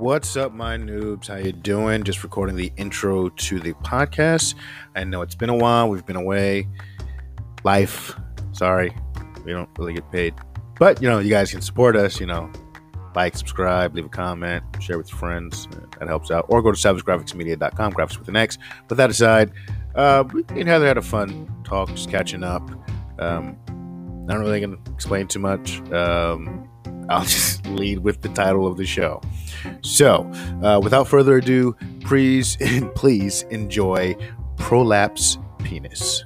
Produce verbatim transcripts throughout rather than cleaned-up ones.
What's up, my noobs? How you doing? Just recording the intro to the podcast. I know it's been a while. We've been away. Life. Sorry. We don't really get paid. But, you know, you guys can support us, you know. Like, subscribe, leave a comment, share with your friends. That helps out. Or go to savage graphics media dot com, graphics with an X. But that aside, uh, me and Heather had a fun talk, just catching up. Um, I don't really gonna explain too much. Um, I'll just lead with the title of the show. So, uh, without further ado, please, please enjoy Prolapse Penis.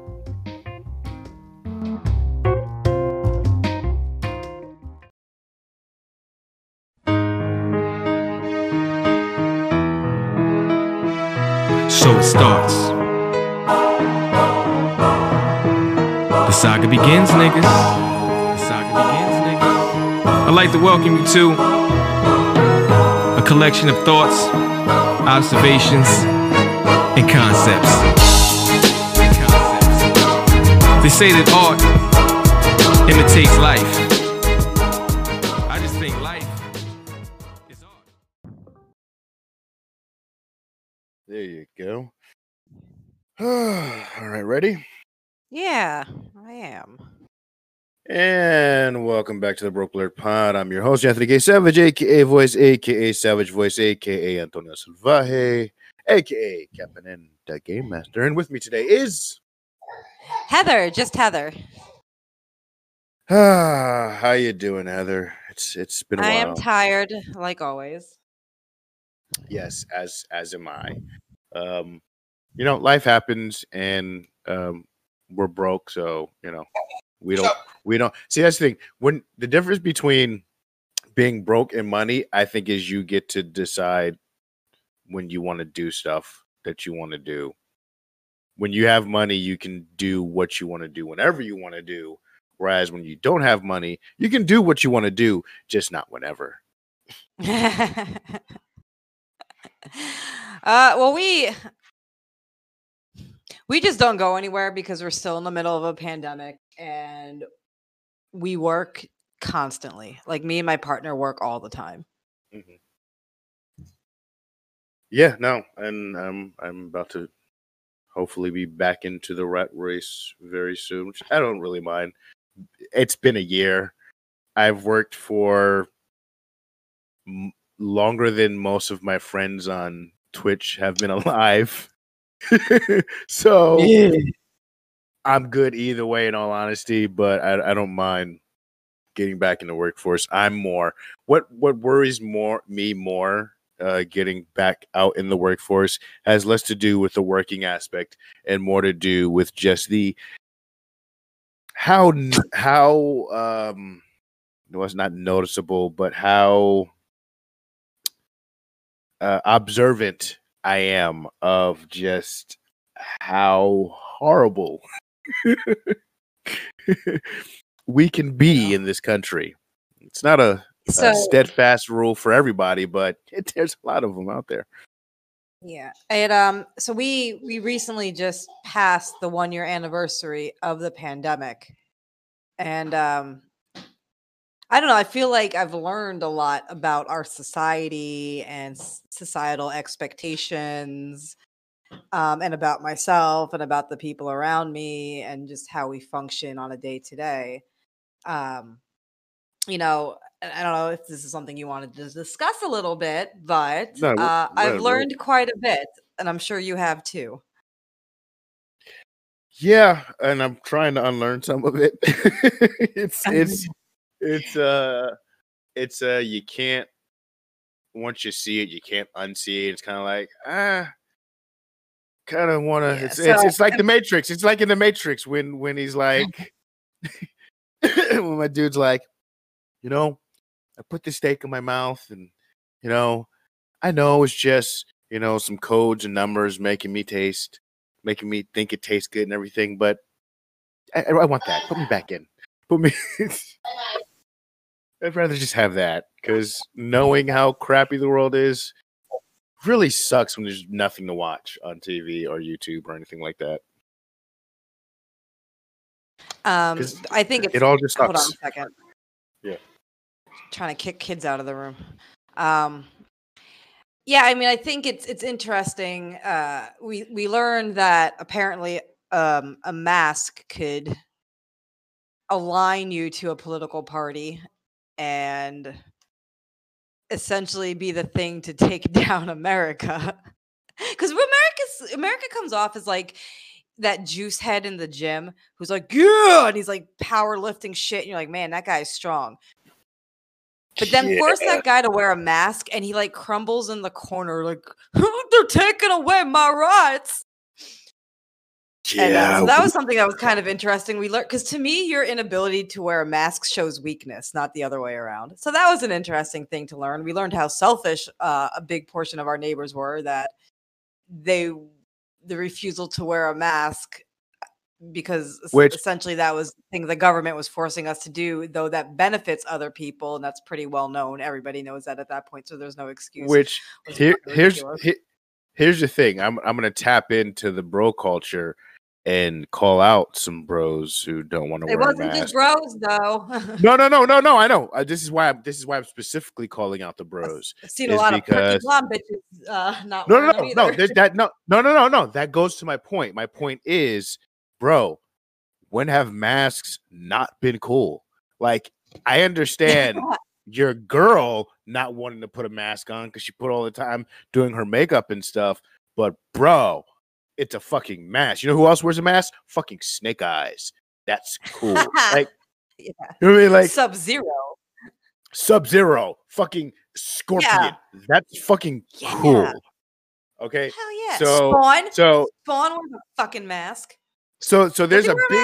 So it starts. The saga begins, niggas. The saga begins, niggas. I'd like to welcome you to a collection of thoughts, observations, and concepts. They say that art imitates life. I just think life is art. There you go. All right, ready? Yeah, I am. And welcome back to the Broke Alert Pod. I'm your host, Anthony K. Savage, aka Voice, aka Savage Voice, aka Antonio Salvaje, aka Captain and the Game Master. And with me today is Heather, just Heather. Ah, how you doing, Heather? It's it's been a I while. am tired, like always. Yes, as as am I. Um, you know, life happens, and um, we're broke, so you know, we don't we don't see. That's the thing. When the difference between being broke and money, I think, is you get to decide when you want to do stuff that you want to do. When you have money, you can do what you want to do whenever you want to do. Whereas when you don't have money, you can do what you want to do, just not whenever. uh, well, we we just don't go anywhere because we're still in the middle of a pandemic, and we work constantly. Like me and my partner work all the time. Mm-hmm. Yeah, no, and um, I'm about to hopefully be back into the rat race very soon, which I don't really mind. It's been a year. I've worked for m- longer than most of my friends on Twitch have been alive. So yeah. I'm good either way, in all honesty, but I, I don't mind getting back in the workforce. I'm more what what worries more me more uh, getting back out in the workforce has less to do with the working aspect and more to do with just the how how um it was not noticeable, but how uh, observant I am of just how horrible we can be in this country. It's not a, So, a steadfast rule for everybody, but it, there's a lot of them out there. yeah, it um. So we we recently just passed the one year anniversary of the pandemic, and um. I don't know. I feel like I've learned a lot about our society and s- societal expectations, um, and about myself and about the people around me and just how we function on a day to day. Um, You know, I I don't know if this is something you wanted to discuss a little bit, but No, uh, I've right, right. learned quite a bit, and I'm sure you have too. Yeah, and I'm trying to unlearn some of it. it's it's it's uh it's uh you can't once you see it, you can't unsee it. It's kind of like ah, kind of want to. Yeah. It's So it's it's like the Matrix. It's like in the Matrix when when he's like when my dude's like, you know, I put the steak in my mouth, and you know, I know it's just you know some codes and numbers making me taste, making me think it tastes good and everything, but I, I want that. Put me back in. Put me. I'd rather just have that because knowing how crappy the world is really sucks when there's nothing to watch on T V or YouTube or anything like that. um, 'Cause I think it's it all just hold on sucks. a second. Yeah. Trying to kick kids out of the room. Um, Yeah, I mean, I think it's it's interesting. Uh, we we learned that apparently um, a mask could align you to a political party and essentially be the thing to take down America. Because America's America comes off as like that juice head in the gym who's like, yeah, and he's like powerlifting shit, and you're like, man, that guy's strong. But then Yeah. force that guy to wear a mask, and he like crumbles in the corner, like they're taking away my rights. And uh, so that was something that was kind of interesting. We learned because to me, your inability to wear a mask shows weakness, not the other way around. So that was an interesting thing to learn. We learned how selfish uh, a big portion of our neighbors were, that they the refusal to wear a mask because es- Which essentially that was the thing the government was forcing us to do, though that benefits other people, and that's pretty well known. Everybody knows that at that point, so there's no excuse. which Was here fucking here's ridiculous. he- here's the thing. I'm I'm gonna tap into the bro culture and call out some bros who don't want to It wear a wasn't just mask. bros, though. No, no, no, no, no. I know. Uh, this is why I'm this is why I'm specifically calling out the I've bros. I've seen a Is lot of perky because blonde bitches uh, not no, wearing no, them no, no. either. There's that no, no, no, no, no. That goes to my point. My point is, bro, when have masks not been cool? Like, I understand your girl not wanting to put a mask on because she put all the time doing her makeup and stuff, but bro, it's a fucking mask. You know who else wears a mask? Fucking Snake Eyes. That's cool. Like, Yeah. you know what I mean? Like Sub Zero. Sub Zero, fucking Scorpion. That's fucking Yeah. cool. Okay. Hell yeah. So, Spawn. so, Spawn wears a fucking mask. so, so there's he a wear a big.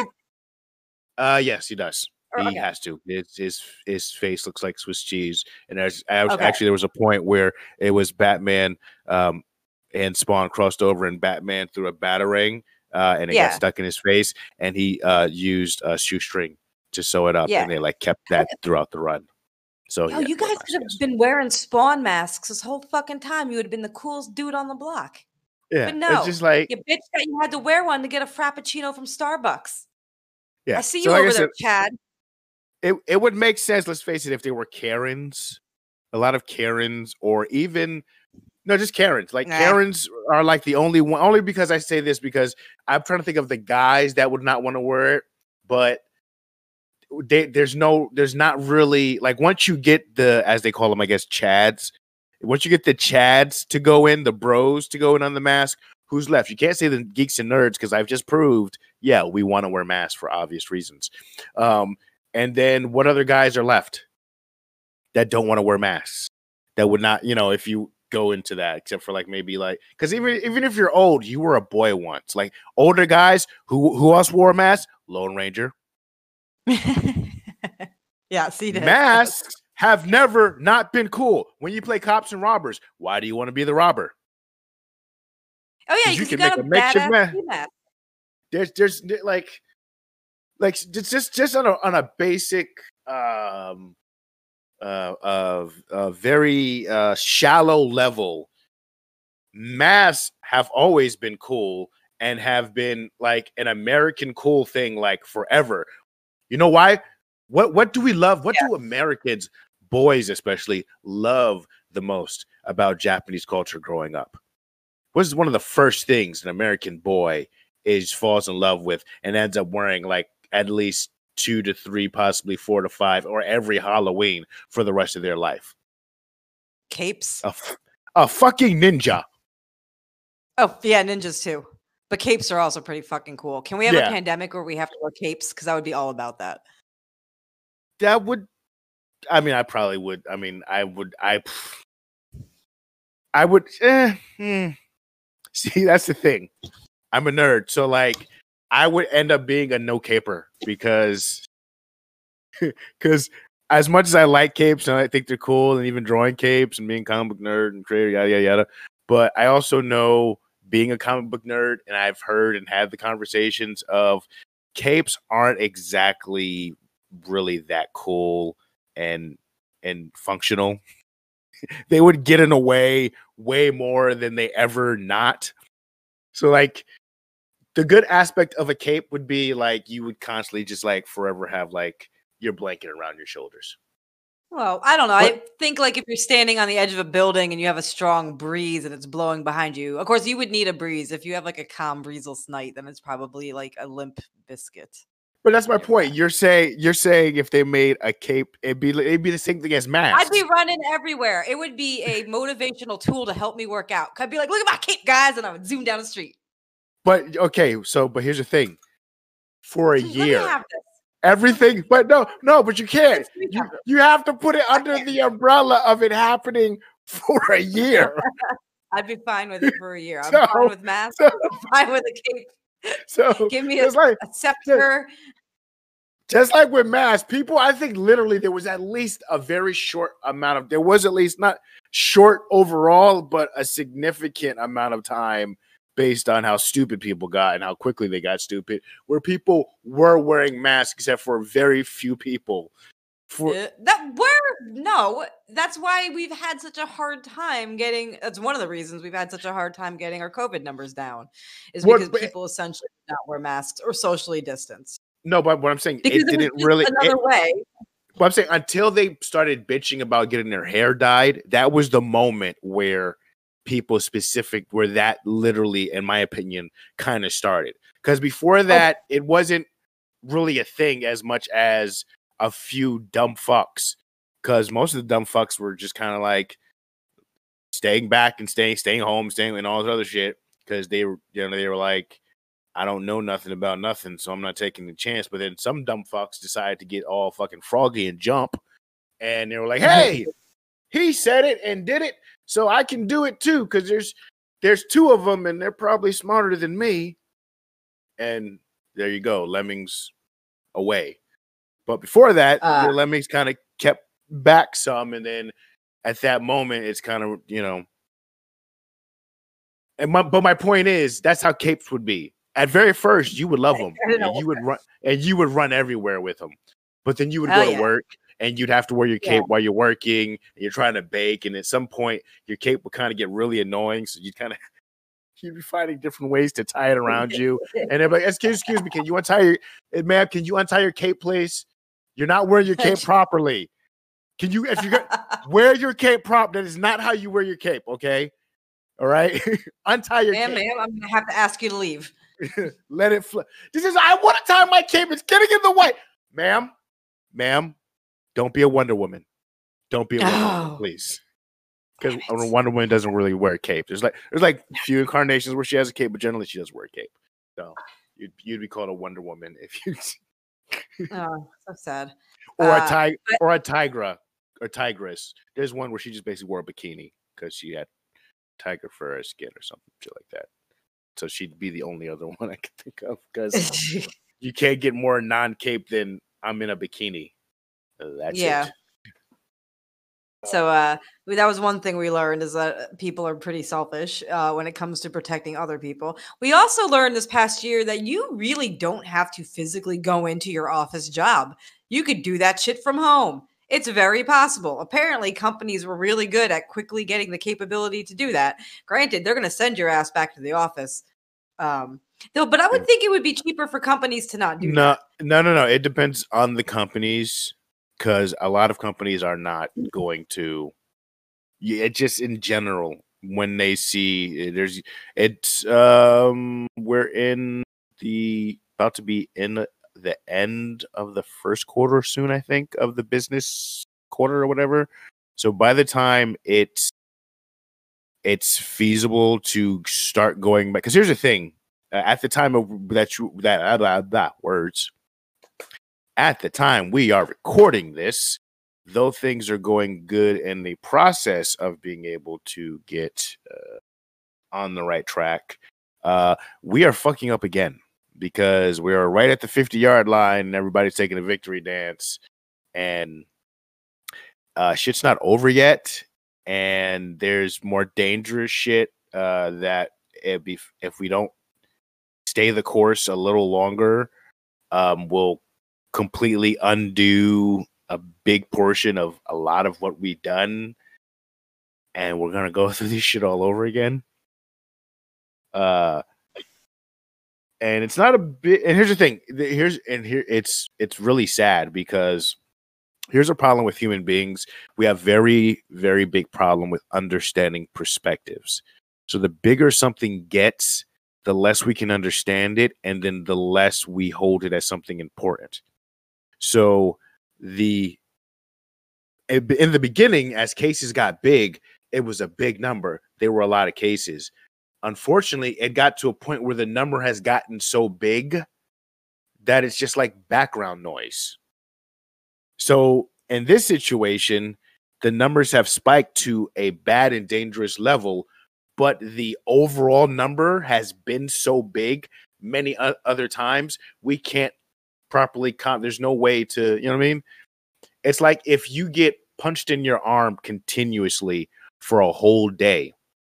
Uh, yes, he does. Or- He okay. has to. It's, his his face looks like Swiss cheese, and there's ac- Okay. actually there was a point where it was Batman, um, and Spawn crossed over, and Batman threw a batarang, uh, and it Yeah. got stuck in his face, and he uh used a shoestring to sew it up, Yeah. and they like kept that throughout the run. So Yo, yeah, you guys could have been wearing Spawn masks this whole fucking time. You would have been the coolest dude on the block. yeah. But no, It's just like you bitch that you had to wear one to get a frappuccino from Starbucks. yeah. I see So you like I over there, said, Chad. it it would make sense. Let's face it, if they were Karens, a lot of Karens, or even no, just Karens. Like Nah. Karens are like the only one. Only because I say this because I'm trying to think of the guys that would not want to wear it, but they, there's no, there's not really like once you get the, as they call them, I guess, Chads. Once you get the Chads to go in, the bros to go in on the mask, who's left? You can't say the geeks and nerds because I've just proved, yeah, we want to wear masks for obvious reasons. Um, and then what other guys are left that don't want to wear masks? That would not, you know, if you go into that, except for like maybe like, because even even if you're old, you were a boy once. Like older guys who who else wore a mask? Lone Ranger. Yeah, see that. Masks have never not been cool. When you play cops and robbers, why do you want to be the robber? Oh yeah, 'Cause you because you, can got make a a makeshift badass ma- ski mask. There's there's there- like like just just just on a on a basic um uh of a very uh shallow level, masks have always been cool and have been like an American cool thing like forever. You know why? What what do we love? What do Americans, boys especially, love the most about Japanese culture growing up? What is one of the first things an American boy is falls in love with and ends up wearing like at least two to three, possibly four to five, or every Halloween for the rest of their life? Capes. A, f- a fucking ninja. Oh yeah, ninjas too. But capes are also pretty fucking cool. Can we have Yeah. a pandemic where we have to wear capes? Because I would be all about that. That would, I mean, I probably would. I mean, I would, I, I would, eh, hmm. See, that's the thing. I'm a nerd. So, like, I would end up being a no caper because, because as much as I like capes and I think they're cool and even drawing capes and being a comic book nerd and creator, yada, yada, yada. But I also know being a comic book nerd, and I've heard and had the conversations of capes aren't exactly really that cool and and functional. They would get in a way way more than they ever not. So like the good aspect of a cape would be like you would constantly just like forever have like your blanket around your shoulders. Well, I don't know. But I think like if you're standing on the edge of a building and you have a strong breeze and it's blowing behind you, of course you would need a breeze. If you have like a calm breezeless night, then it's probably like a limp biscuit. but that's my Give point. that. You're saying you're saying if they made a cape, it'd be it'd be the same thing as masks. I'd be running everywhere. It would be a motivational tool to help me work out. I'd be like, look at my cape, guys, and I would zoom down the street. But okay, so but here's the thing. For a Let me year, have this. everything, but no, no, but you can't. Let me You have this. you have to put it under the umbrella of it happening for a year. I'd be fine with it for a year. I'm So- fine with masks. so- I'm fine with a cape. So Give me a, it's like a scepter. just like with masks, people, I think literally there was at least a very short amount of there was at least not short overall, but a significant amount of time based on how stupid people got and how quickly they got stupid, where people were wearing masks except for very few people. For Uh, that we're no, that's why we've had such a hard time getting. That's one of the reasons we've had such a hard time getting our COVID numbers down, is What- because but- people essentially did not wear masks or socially distance. no, but what I'm saying, Because it it was didn't just really. another it- way. But I'm saying until they started bitching about getting their hair dyed, that was the moment where people specific, where that literally, in my opinion, kind of started. Because before that, it wasn't really a thing as much as a few dumb fucks. Because most of the dumb fucks were just kind of like staying back and staying, staying home, staying and all this other shit. Because they were, you know, they were like, I don't know nothing about nothing, so I'm not taking the chance. But then some dumb fucks decided to get all fucking froggy and jump. And they were like, hey, he said it and did it, so I can do it too. Because there's there's two of them, and they're probably smarter than me. And there you go, lemmings away. But before that, Uh, the lemmings kind of kept back some, and then at that moment, it's kind of, you know. And my, but my point is, that's how capes would be. At very first, you would love them, I didn't and know you would run, and you would run everywhere with them. But then you would Hell go yeah. to work, and you'd have to wear your Yeah. cape while you're working, and you're trying to bake, and at some point, your cape would kind of get really annoying, so you'd kind of you'd be finding different ways to tie it around you, and they're like, "Excuse, excuse me, can you untie your, eh, ma'am? Can you untie your cape, please? You're not wearing your cape properly. Can you, if you got wear your cape prop? That is not how you wear your cape, okay? All right, untie your Ma'am, cape." ma'am, I'm gonna have to ask you to leave. Let it fly. This is, I want to tie my cape. It's getting in the way. Ma'am, ma'am, don't be a Wonder Woman. Don't be a Wonder Woman, Oh. please. Because Damn it. Wonder Woman doesn't really wear a cape. There's like there's like a few incarnations where she has a cape, but generally she does wear a cape. So you'd, you'd be called a Wonder Woman if you Oh, so sad. or a Uh, tig or a tigra or tigress. There's one where she just basically wore a bikini because she had tiger fur as skin or something shit like that. So she'd be the only other one I could think of because you can't get more non-cape than I'm in a bikini. Uh, That's Yeah. it. So uh, we- that was one thing we learned is that people are pretty selfish uh, when it comes to protecting other people. We also learned this past year that you really don't have to physically go into your office job. You could do that shit from home. It's very possible. Apparently, companies were really good at quickly getting the capability to do that. Granted, they're going to send your ass back to the office. Um, though, but I would Yeah. think it would be cheaper for companies to not do No, that. no, no, no. It depends on the companies because a lot of companies are not going to. Yeah, it just in general when they see there's it's um we're in the about to be in the, the end of the first quarter soon, I think, of the business quarter or whatever. So by the time it's it's feasible to start going back, because here's the thing: uh, at the time of that you that uh, blah, blah, words, at the time we are recording this, though things are going good in the process of being able to get uh, on the right track, uh, we are fucking up again because we are right at the fifty yard line and everybody's taking a victory dance, and uh, shit's not over yet. And there's more dangerous shit uh, that if, be, if we don't stay the course a little longer, um, will completely undo a big portion of a lot of what we've done, and we're gonna go through this shit all over again. Uh, and it's not a bit. And here's the thing. the- Here's and here it's it's really sad because here's a problem with human beings. We have very, very big problem with understanding perspectives. So the bigger something gets, the less we can understand it, and then the less we hold it as something important. So the in the beginning, as cases got big, it was a big number. There were a lot of cases. Unfortunately, it got to a point where the number has gotten so big that it's just like background noise. So in this situation, the numbers have spiked to a bad and dangerous level, but the overall number has been so big many other times, we can't properly count. There's no way to, you know what I mean? It's like if you get punched in your arm continuously for a whole day,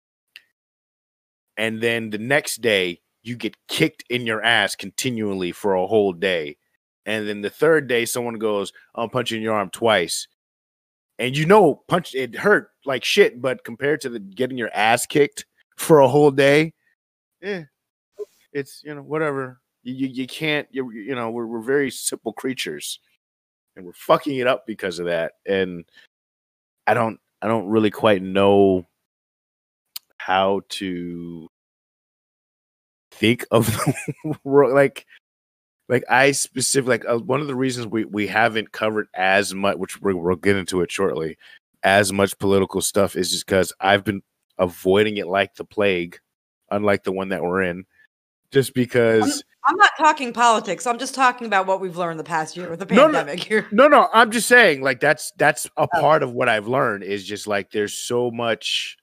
and then the next day you get kicked in your ass continually for a whole day. And then the third day someone goes, I'm punching your arm twice. And you know, punch it hurt like shit, but compared to the getting your ass kicked for a whole day, eh, it's, you know, whatever. You, you, you can't, you, you know, we're, we're very simple creatures and we're fucking it up because of that. And I don't, I don't really quite know how to think of the world. Like, like I specifically, like uh, one of the reasons we, we haven't covered as much, which we're, we'll get into it shortly, as much political stuff is just because I've been avoiding it like the plague, unlike the one that we're in, just because. I'm, I'm not talking politics. I'm just talking about what we've learned the past year with the pandemic no, here. No, no, I'm just saying, like, that's that's a part of what I've learned is just like there's so much.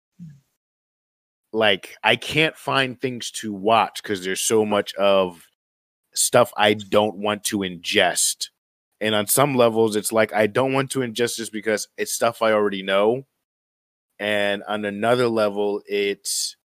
Like, I can't find things to watch because there's so much of stuff I don't want to ingest. And on some levels, it's like I don't want to ingest this because it's stuff I already know. And on another level, it's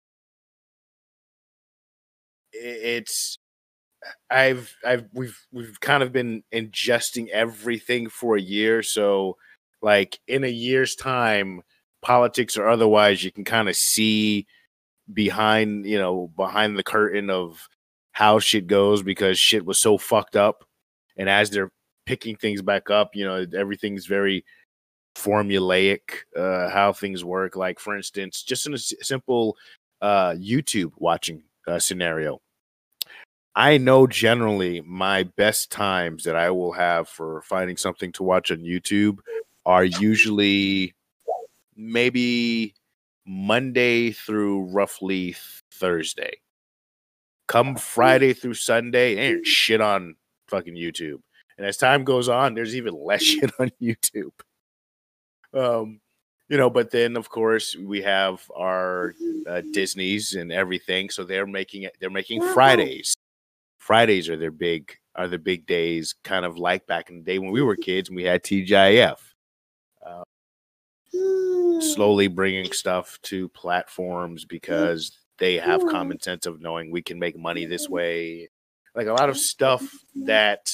it's I've I've we've we've kind of been ingesting everything for a year. So like in a year's time, politics or otherwise, you can kind of see behind, you know, behind the curtain of how shit goes because shit was so fucked up. And as they're picking things back up, you know, everything's very formulaic, uh, how things work. Like, for instance, just in a s- simple uh, YouTube watching uh, scenario, I know generally my best times that I will have for finding something to watch on YouTube are usually maybe Monday through roughly Thursday. Come Friday through Sunday, ain't shit on fucking YouTube. And as time goes on, there's even less shit on YouTube. Um, you know, but then of course we have our uh, Disney's and everything, so they're making it. They're making Fridays. Fridays are their big are the big days, kind of like back in the day when we were kids and we had T G I F. Uh, slowly bringing stuff to platforms because they have common sense of knowing we can make money this way. Like a lot of stuff that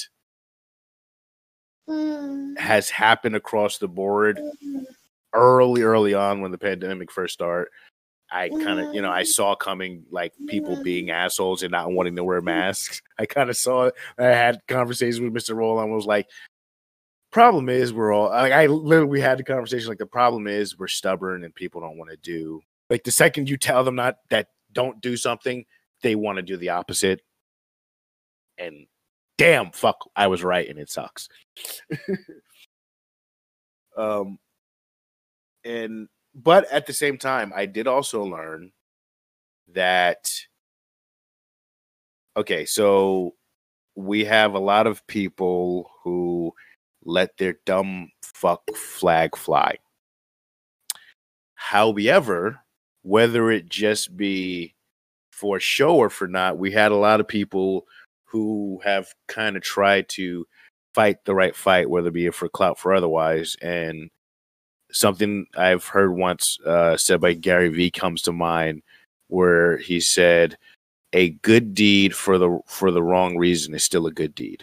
has happened across the board early, early on when the pandemic first started. I kind of, you know, I saw coming like people being assholes and not wanting to wear masks. I kind of saw it. I had conversations with Mister Roland. Was like, problem is we're all like, I literally had the conversation like the problem is we're stubborn and people don't want to do like the second you tell them not that don't do something, they want to do the opposite. And damn, fuck, I was right and it sucks. um, and but at the same time, I did also learn that okay, so we have a lot of people who let their dumb fuck flag fly. However, whether it just be for show or for not, we had a lot of people who have kind of tried to fight the right fight, whether it be for clout for otherwise. And something I've heard once uh, said by Gary Vee comes to mind, where he said, "A good deed for the for the wrong reason is still a good deed."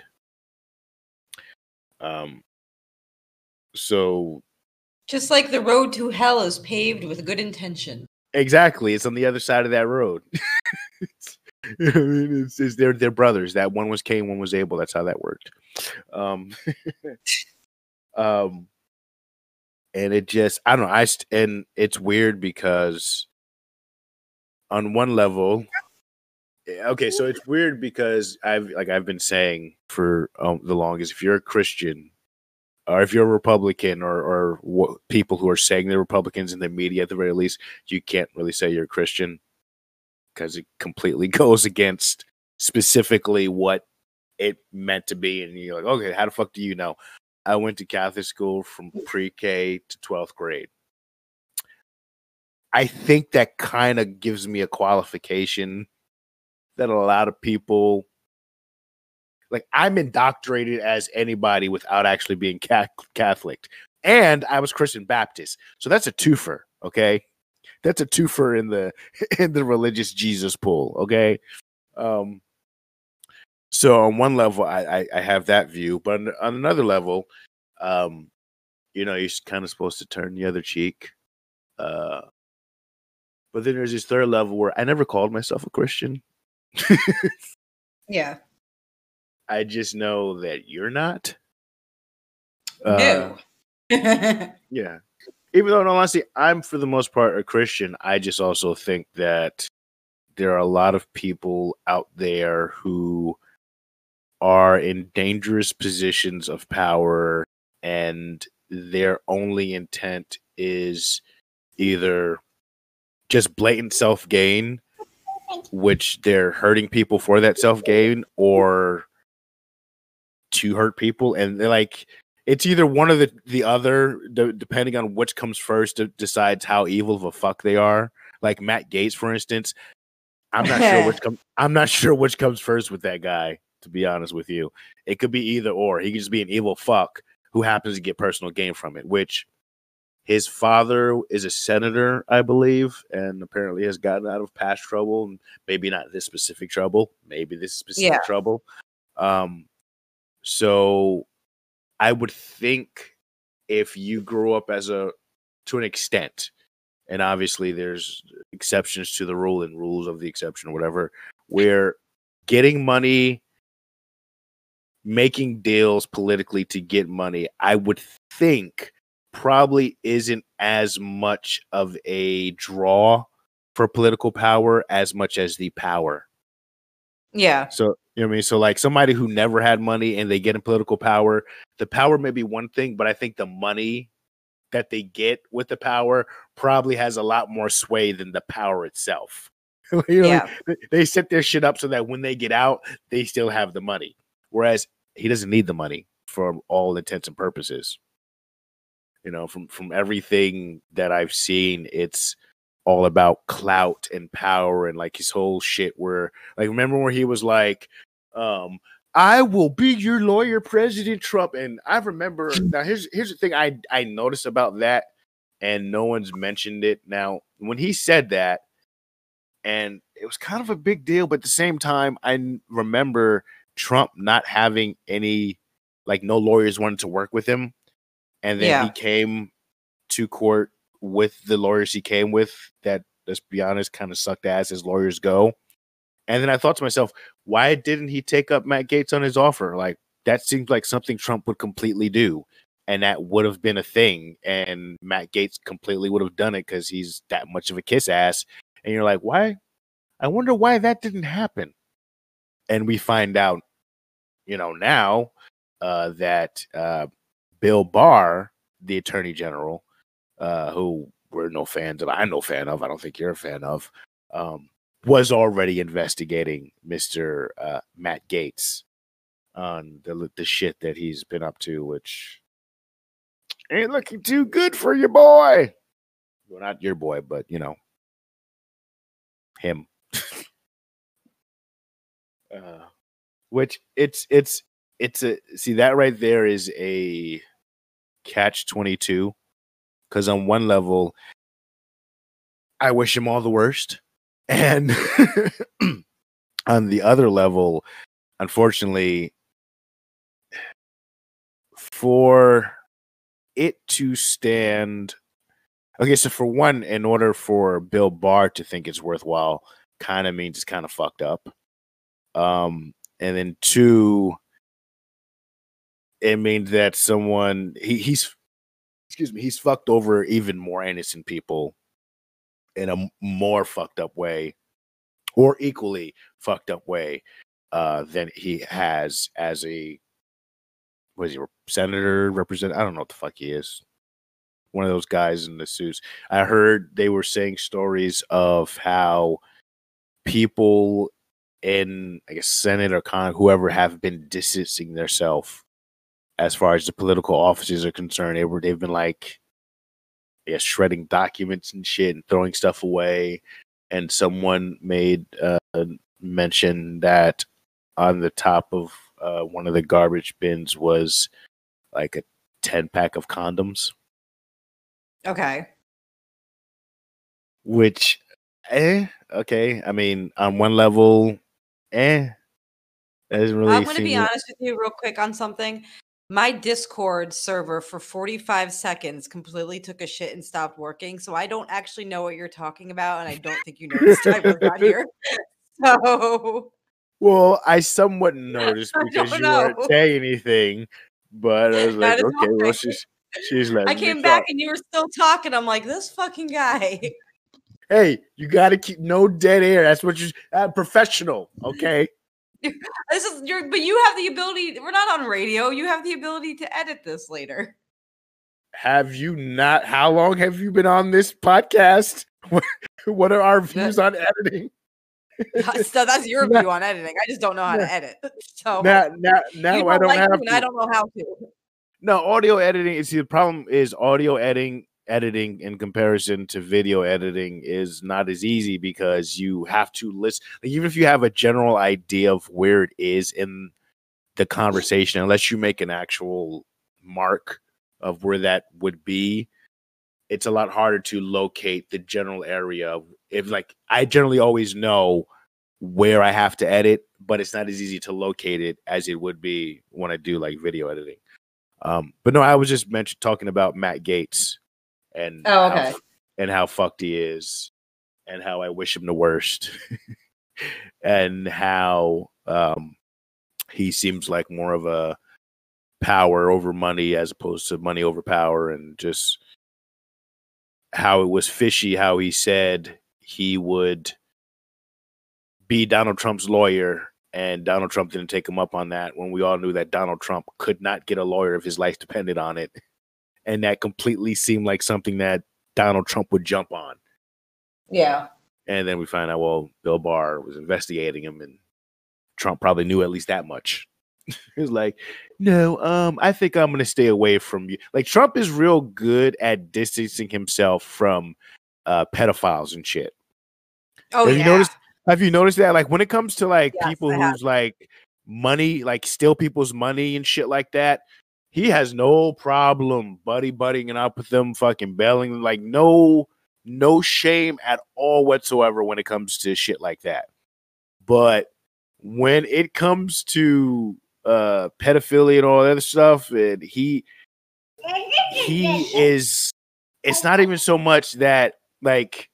Um. So. Just like the road to hell is paved with good intention. Exactly. It's on the other side of that road. it's, you know what I mean? It's, it's, they're, they're brothers. That one was Cain, one was Abel. That's how that worked. Um, Um, and it just, I don't know. I st- and it's weird because on one level, okay, so it's weird because I've like I've been saying for um, the longest, if you're a Christian or if you're a Republican or or w- people who are saying they're Republicans in the media at the very least, you can't really say you're a Christian because it completely goes against specifically what it meant to be. And you're like, okay, how the fuck do you know? I went to Catholic school from pre-K to twelfth grade. I think that kind of gives me a qualification that a lot of people, like, I'm indoctrinated as anybody without actually being Catholic. And I was Christian Baptist. So that's a twofer, okay? That's a twofer in the in the religious Jesus pool, okay? Um, so on one level, I, I, I have that view. But on, on another level, um, you know, you're kind of supposed to turn the other cheek. Uh, but then there's this third level where I never called myself a Christian. Yeah. I just know that you're not. No. Uh, yeah. Even though, in all honesty, I'm for the most part a Christian, I just also think that there are a lot of people out there who are in dangerous positions of power, and their only intent is either just blatant self-gain, which they're hurting people for that self-gain, or to hurt people. And they're like, it's either one or the, the other, d- depending on which comes first, d- decides how evil of a fuck they are. Like Matt Gaetz, for instance. I'm not sure which comes I'm not sure which comes first with that guy, to be honest with you. It could be either or. He could just be an evil fuck who happens to get personal gain from it, which his father is a senator, I believe, and apparently has gotten out of past trouble, and maybe not this specific trouble, maybe this specific Yeah. trouble. Um, so I would think if you grew up as a, to an extent, and obviously there's exceptions to the rule and rules of the exception or whatever, where getting money, making deals politically to get money, I would think probably isn't as much of a draw for political power as much as the power. Yeah. So, you know what I mean? So, like, somebody who never had money and they get in political power, the power may be one thing, but I think the money that they get with the power probably has a lot more sway than the power itself. You know, Yeah. like, they set their shit up so that when they get out, they still have the money. Whereas he doesn't need the money for all intents and purposes. You know, from, from everything that I've seen, it's all about clout and power and like his whole shit where, like, remember where he was like, um, I will be your lawyer, President Trump. And I remember, now here's here's the thing I, I noticed about that, and no one's mentioned it. Now, when he said that, and it was kind of a big deal, but at the same time, I n- remember Trump not having any, like, no lawyers wanted to work with him. And then Yeah. he came to court with the lawyers he came with that, let's be honest, kind of sucked ass as lawyers go. And then I thought to myself, why didn't he take up Matt Gaetz on his offer? Like, that seems like something Trump would completely do. And that would have been a thing. And Matt Gaetz completely would have done it because he's that much of a kiss ass. And you're like, why? I wonder why that didn't happen. And we find out, you know, now uh, that uh, Bill Barr, the Attorney General, uh, who we're no fans of, I'm no fan of, I don't think you're a fan of, um, was already investigating Mister Uh, Matt Gaetz on the the shit that he's been up to, which ain't looking too good for your boy. Well, not your boy, but, you know, him. uh, which it's it's it's a see that right there is a catch twenty-two, because on one level, I wish him all the worst, and on the other level, unfortunately, for it to stand, okay, so for one, in order for Bill Barr to think it's worthwhile, kind of means it's kind of fucked up. Um, and then two, it means that someone he, he's excuse me, he's fucked over even more innocent people in a more fucked up way, or equally fucked up way, uh, than he has as a was he senator, represent? I don't know what the fuck he is. One of those guys in the suits. I heard they were saying stories of how people in, I guess, Senate or Con, whoever, have been distancing themselves as far as the political offices are concerned. They were, they've been like, I guess, shredding documents and shit and throwing stuff away. And someone made uh, mention that on the top of uh, one of the garbage bins was like a ten pack of condoms. Okay. Which, eh, okay. I mean, on one level, eh. That doesn't really I'm going to be like... honest with you real quick on something. My Discord server for forty-five seconds completely took a shit and stopped working. So I don't actually know what you're talking about. And I don't think you noticed I was on here. So. Well, I somewhat noticed because you know. weren't saying anything. But I was like, okay, well, she's... She's like, I came back and you were still talking. I'm like, this fucking guy. Hey, you got to keep no dead air. That's what you uh, professional, okay? This is your, but you have the ability. We're not on radio. You have the ability to edit this later. Have you not? How long have you been on this podcast? What are our views on editing? So that's your view on editing. I just don't know how to edit. So now, now, now don't I don't like have. To, and I don't know how to. No, audio editing is the problem. Is audio editing editing in comparison to video editing is not as easy because you have to listen. Like, even if you have a general idea of where it is in the conversation, unless you make an actual mark of where that would be, it's a lot harder to locate the general area. If like I generally always know where I have to edit, but it's not as easy to locate it as it would be when I do like video editing. Um, but no, I was just mentioning talking about Matt Gaetz and oh, okay. how, and how fucked he is, and how I wish him the worst, and how um, he seems like more of a power over money as opposed to money over power, and just how it was fishy how he said he would be Donald Trump's lawyer. And Donald Trump didn't take him up on that when we all knew that Donald Trump could not get a lawyer if his life depended on it. And that completely seemed like something that Donald Trump would jump on. Yeah. And then we find out, well, Bill Barr was investigating him, and Trump probably knew at least that much. He was like, no, um, I think I'm going to stay away from you. Like, Trump is real good at distancing himself from uh, pedophiles and shit. Oh, Have yeah. You noticed? Have you noticed that? Like, when it comes to like yes, people I who's have. like money, like steal people's money and shit like that, he has no problem buddy buddying up with them, fucking bailing, like no, no shame at all whatsoever when it comes to shit like that. But when it comes to uh, pedophilia and all that other stuff, and he he is, it's not even so much that like.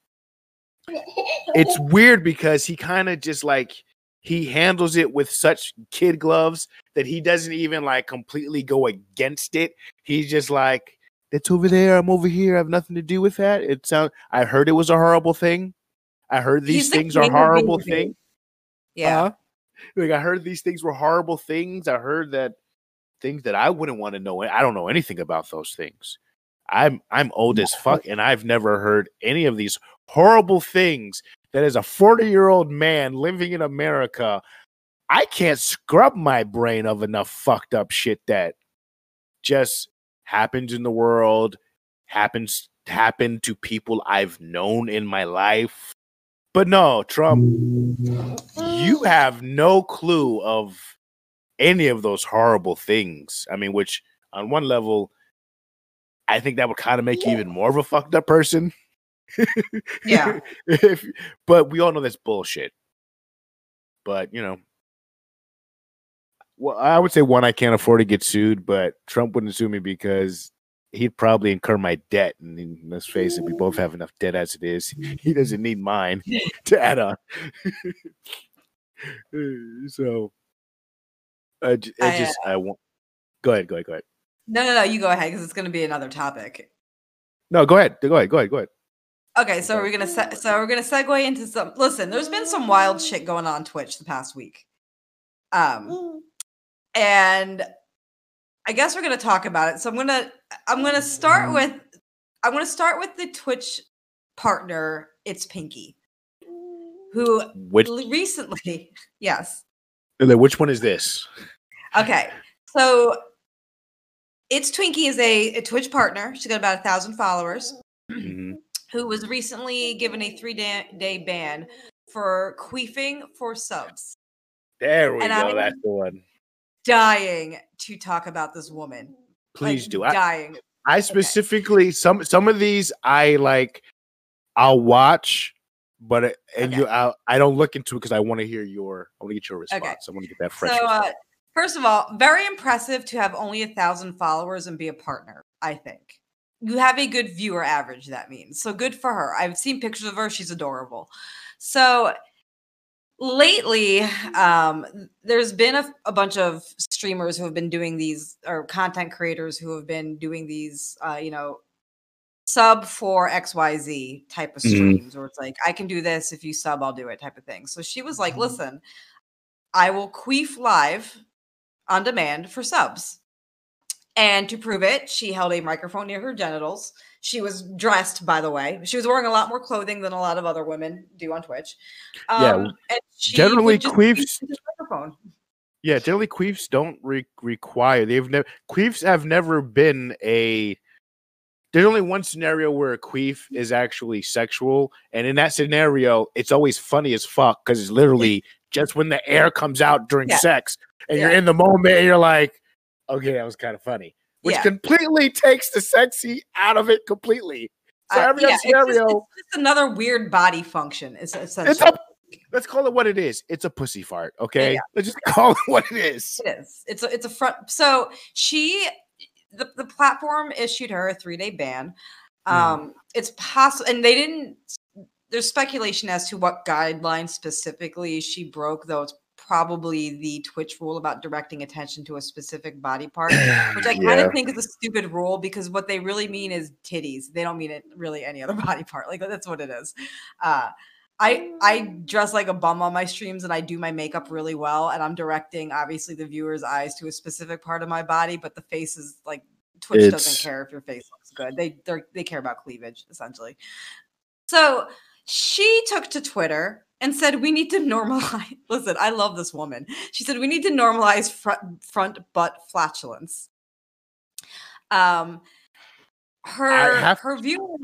It's weird because he kind of just like he handles it with such kid gloves that he doesn't even like completely go against it. He's just like, it's over there, I'm over here, I have nothing to do with that. It sounds I heard it was a horrible thing. I heard these He's the things are king of horrible being things. Yeah. Uh-huh. Like I heard these things were horrible things. I heard that things that I wouldn't want to know. I don't know anything about those things. I'm I'm old as fuck, and I've never heard any of these horrible things that as a forty-year-old man living in America, I can't scrub my brain of enough fucked up shit that just happens in the world, happens happened to people I've known in my life. But no, Trump, you have no clue of any of those horrible things. I mean, which on one level, I think that would kind of make you even more of a fucked up person. Yeah. if, but we all know that's bullshit. But, you know, well, I would say one, I can't afford to get sued, but Trump wouldn't sue me because he'd probably incur my debt. And let's face it, we both have enough debt as it is. He doesn't need mine to add on. So I, j- I just, I want. Go ahead. Go ahead. Go ahead. No, no, no. You go ahead because it's going to be another topic. No, go ahead. Go ahead. Go ahead. Go ahead. Okay, so we're gonna se- so we're gonna segue into some. Listen, there's been some wild shit going on Twitch the past week, um, and I guess we're gonna talk about it. So I'm gonna I'm gonna start with I'm gonna start with the Twitch partner. It's Pinky, who Which recently, yes. Which one is this? Okay, so It's Twinkie is a, a Twitch partner. She's got about a thousand followers. Mm-hmm. Who was recently given a three-day ban for queefing for subs. There we and go. I'm That's the one. Dying to talk about this woman. Please like, do. Dying. I, I specifically okay. some some of these I like. I'll watch, but it, and okay. you, I, I don't look into it because I want to hear your. I want to get your response. Okay. I want to get that fresh. So, uh, first of all, very impressive to have only a thousand followers and be a partner. I think. You have a good viewer average, that means. So good for her. I've seen pictures of her. She's adorable. So lately, um, there's been a, a bunch of streamers who have been doing these, or content creators who have been doing these, uh, you know, sub for X Y Z type of streams, mm-hmm. where it's like, I can do this. If you sub, I'll do it type of thing. So she was like, listen, I will queef live on demand for subs. And to prove it, she held a microphone near her genitals. She was dressed, by the way. She was wearing a lot more clothing than a lot of other women do on Twitch. Um, yeah, and she generally queefs. Microphone. Yeah, generally queefs don't re- require. They've never queefs have never been a. There's only one scenario where a queef is actually sexual, and in that scenario, it's always funny as fuck because it's literally just when the air comes out during yeah. sex, and yeah. you're in the moment, and you're like. Okay, that was kind of funny, which yeah. completely takes the sexy out of it completely. So uh, every yeah, scenario, it's just, it's just another weird body function. It's essentially. It's a, let's call it what it is. It's a pussy fart. Okay, yeah. Let's just call it what it is. It is. It's a, it's a front. So she, the, the platform issued her a three day ban. Um, mm. It's possible, and they didn't. There's speculation as to what guidelines specifically she broke, though it's probably the Twitch rule about directing attention to a specific body part, which I kind of yeah. think is a stupid rule because what they really mean is titties. They don't mean it really any other body part. Like that's what it is. Uh, I I dress like a bum on my streams and I do my makeup really well, and I'm directing obviously the viewer's eyes to a specific part of my body, but the face is like Twitch it's... doesn't care if your face looks good. They they they care about cleavage essentially. So she took to Twitter and said, we need to normalize. Listen, I love this woman. She said, we need to normalize front, front butt flatulence. Um, her, have, her view.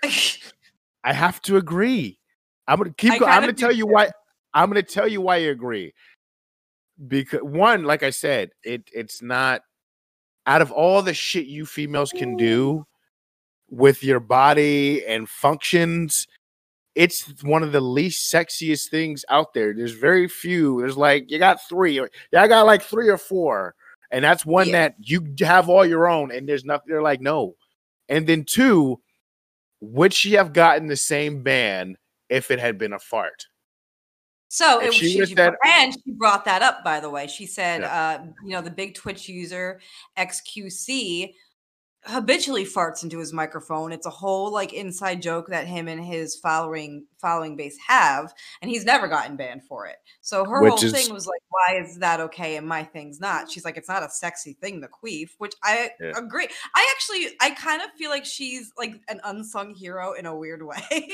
I have to agree. I'm going to keep going. I'm going to tell you too. why. I'm going to tell you why you agree. Because one, like I said, it it's not out of all the shit you females can do with your body and functions. It's one of the least sexiest things out there. There's very few. There's like, you got three. Or, yeah, I got like three or four. And that's one yeah. that you have all your own. And there's nothing. They're like, no. And then two, would she have gotten the same ban if it had been a fart? So it, she, she, she said, and she brought that up, by the way. She said, yeah. uh, you know, the big Twitch user X Q C habitually farts into his microphone. It's a whole like inside joke that him and his following following base have, and he's never gotten banned for it. So her which whole is, thing was like, why is that okay and my thing's not? She's like, it's not a sexy thing to queef, which I yeah. agree. I actually, I kind of feel like she's like an unsung hero in a weird way.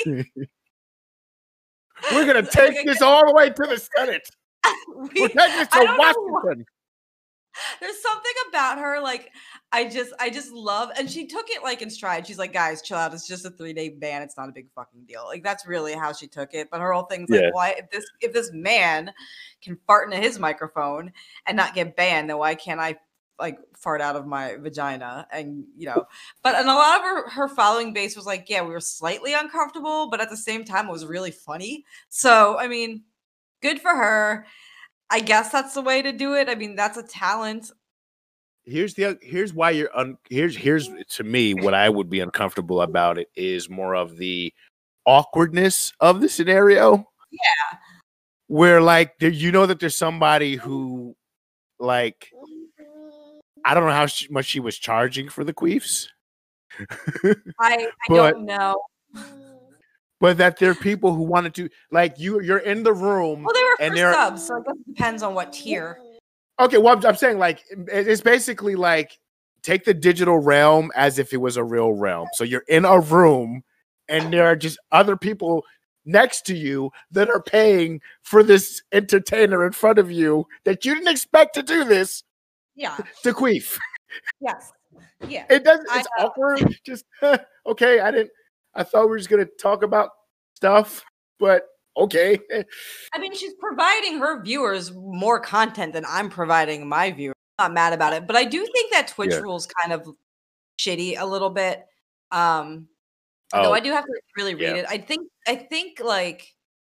We're gonna take like, this all the way to the Senate. We, We're taking this to Washington. There's something about her, like I just, I just love, and she took it like in stride. She's like, "Guys, chill out. It's just a three day ban. It's not a big fucking deal." Like that's really how she took it. But her whole thing's yeah. like, "Why if this if this man can fart into his microphone and not get banned, then why can't I like fart out of my vagina?" And you know, but and a lot of her her following base was like, "Yeah, we were slightly uncomfortable, but at the same time, it was really funny." So I mean, good for her. I guess that's the way to do it. I mean, that's a talent. Here's the here's why you're un, here's here's to me what I would be uncomfortable about it is more of the awkwardness of the scenario. Yeah, where like there, you know that there's somebody who like I don't know how she, much she was charging for the queefs. I, I but, don't know. But that there are people who wanted to, like, you, you're in the room. Well, they were and for they're, subs, so I guess it depends on what tier. Okay, well, I'm, I'm saying, like, it's basically like take the digital realm as if it was a real realm. So you're in a room, and there are just other people next to you that are paying for this entertainer in front of you that you didn't expect to do this. Yeah. To queef. Yes. Yeah. It doesn't. It's awkward. Just okay. I didn't. I thought we were just gonna talk about stuff, but okay. I mean, she's providing her viewers more content than I'm providing my viewers. I'm not mad about it, but I do think that Twitch Yeah. rules kind of shitty a little bit. Um, oh, though I do have to really read yeah. it. I think. I think like.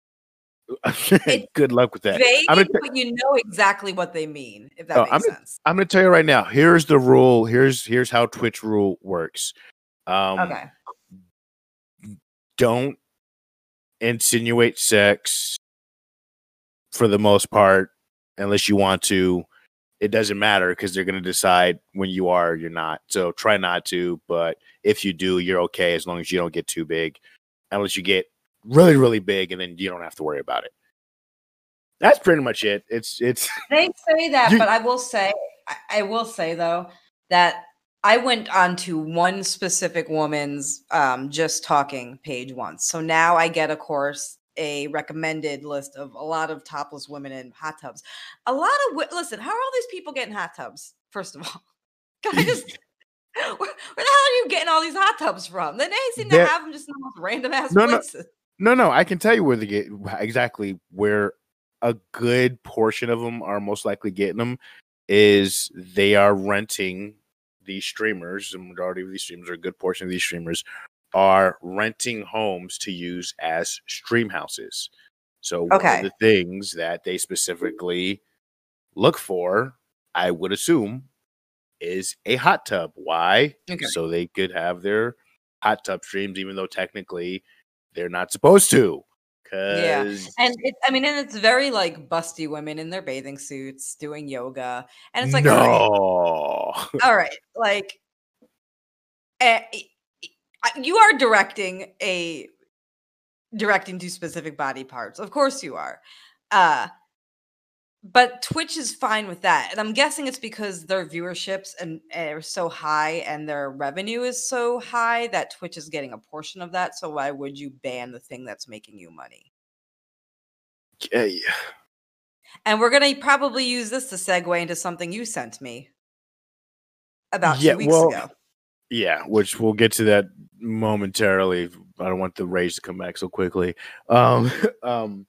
Good luck with that. Vague, I'm gonna t- but you know exactly what they mean, if that oh, makes I'm sense. Gonna, I'm going to tell you right now. Here's the rule. Here's here's how Twitch rule works. Um, okay. Don't insinuate sex for the most part, unless you want to. It doesn't matter because they're going to decide when you are or you're not. So try not to. But if you do, you're okay as long as you don't get too big. Unless you get really, really big, and then you don't have to worry about it. That's pretty much it. It's it's. They say that, you, but I will say, I, I will say though that I went onto one specific woman's um, just talking page once, so now I get, of course, a recommended list of a lot of topless women in hot tubs. A lot of listen. How are all these people getting hot tubs? First of all, can I just. Where, where the hell are you getting all these hot tubs from? Then they seem to have them just in the most random ass no, places. No, no, no. I can tell you where they get exactly where a good portion of them are most likely getting them is they are renting these streamers. The majority of these streamers, or a good portion of these streamers, are renting homes to use as stream houses. So okay. one of the things that they specifically look for, I would assume, is a hot tub. Why? Okay. So they could have their hot tub streams, even though technically they're not supposed to. Yeah, and it, I mean, and it's very like busty women in their bathing suits doing yoga, and it's like, no, all right, all right. like uh, you are directing a directing to specific body parts, of course you are. Uh, But Twitch is fine with that. And I'm guessing it's because their viewerships and are so high and their revenue is so high that Twitch is getting a portion of that. So why would you ban the thing that's making you money? Yeah, yeah. And we're going to probably use this to segue into something you sent me about yeah, two weeks well, ago. Yeah, which we'll get to that momentarily. I don't want the rage to come back so quickly. Um, um,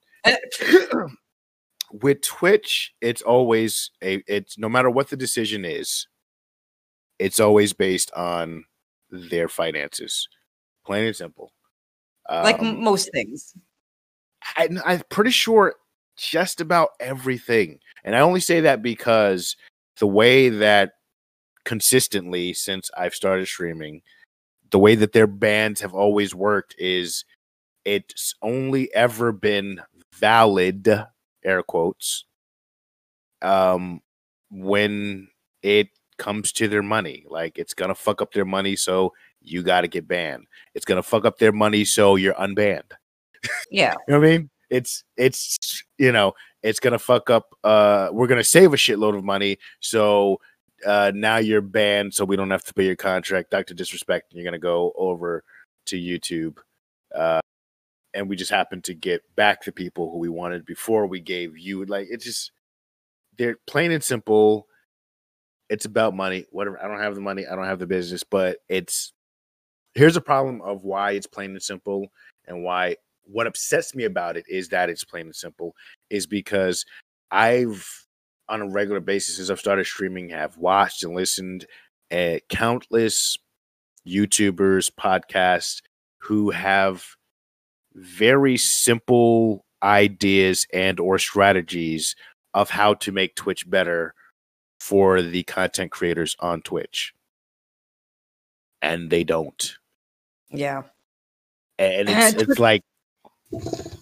with Twitch, it's always a it's no matter what the decision is, it's always based on their finances, plain and simple. Like um, m- most things. I, I'm pretty sure just about everything, and I only say that because the way that consistently since I've started streaming, the way that their bans have always worked is it's only ever been valid, air quotes, um, when it comes to their money. Like, it's gonna fuck up their money, so you got to get banned. It's gonna fuck up their money, so you're unbanned. Yeah. You know what I mean? It's it's you know, it's gonna fuck up. Uh, we're gonna save a shitload of money, so uh, now you're banned, so we don't have to pay your contract. Doctor Disrespect, and you're gonna go over to YouTube. Uh, and we just happen to get back the people who we wanted before we gave you. Like, it's just, they're plain and simple. It's about money. Whatever. I don't have the money. I don't have the business. But it's here's a problem of why it's plain and simple, and why what upsets me about it is that it's plain and simple is because I've on a regular basis since I've started streaming have watched and listened at countless YouTubers, podcasts who have very simple ideas and or strategies of how to make Twitch better for the content creators on Twitch. And they don't. Yeah. And it's it's like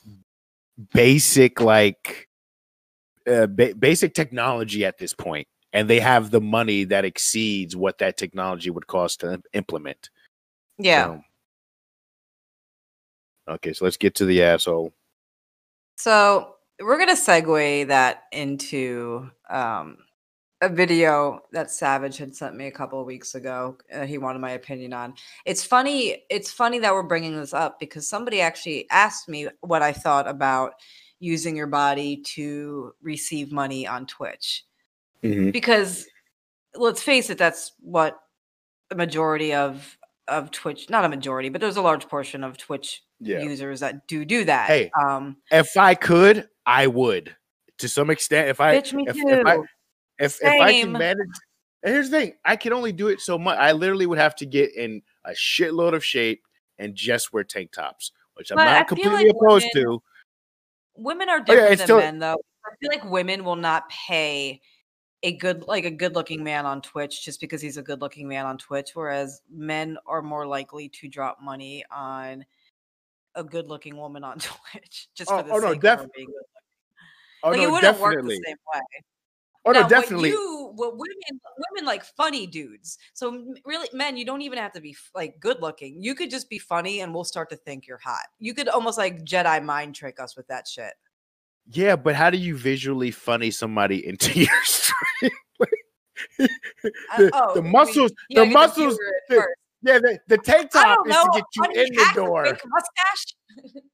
basic like uh, ba- basic technology at this point. and they have the money that exceeds what that technology would cost to im- implement. Yeah. So, okay, so let's get to the asshole. So we're gonna segue that into um, a video that Savage had sent me a couple of weeks ago. Uh, he wanted my opinion on. It's funny. It's funny that we're bringing this up because somebody actually asked me what I thought about using your body to receive money on Twitch. Mm-hmm. Because let's face it, that's what the majority of of Twitch, not a majority, but there's a large portion of Twitch Yeah. users that do do that. Hey, um, if I could, I would to some extent. If I, bitch, me if, too. if I, if, if I can Same. manage, and here's the thing, I can only do it so much. I literally would have to get in a shitload of shape and just wear tank tops, which I'm But I not feel completely like opposed women- to. Women are Oh, yeah, different it's than still- men, though. I feel like women will not pay a good, like a good-looking man on Twitch just because he's a good-looking man on Twitch, whereas men are more likely to drop money on a good-looking woman on Twitch just Oh, for the oh, no, sake def- of her being good-looking. Oh Like no, it wouldn't work definitely. the same way. Oh now, no, definitely. What you, what women, women like funny dudes. So m- really, men, you don't even have to be f- like good looking. You could just be funny, and we'll start to think you're hot. You could almost like Jedi mind trick us with that shit. Yeah, but how do you visually funny somebody into your stream? Uh, the, oh, the you mean- muscles, you the gotta get muscles. viewer at the- first. yeah, the, the tank I top don't is know. to get you funny in the cat with door. fake mustache.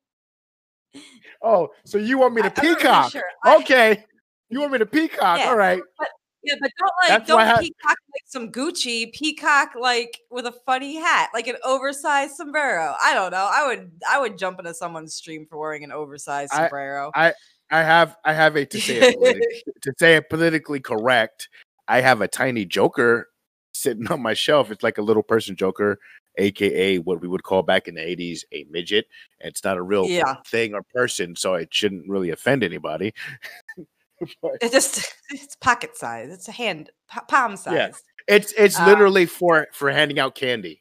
Oh, so you want me to I- I'm not really peacock? sure. I- Okay, you want me to peacock? Yeah. All right. Yeah, but don't like That's why don't I- peacock like some Gucci. Peacock like with a funny hat, like an oversized sombrero. I don't know. I would I would jump into someone's stream for wearing an oversized I- sombrero. I I have I have a to say it politi- to say it politically correct. I have a tiny Joker sitting on my shelf. It's like a little person Joker, aka what we would call back in the eighties a midget. And it's not a real Yeah. thing or person, so it shouldn't really offend anybody. But It's just it's pocket size. It's a hand p- palm size. Yeah. it's it's Uh, literally for for handing out candy.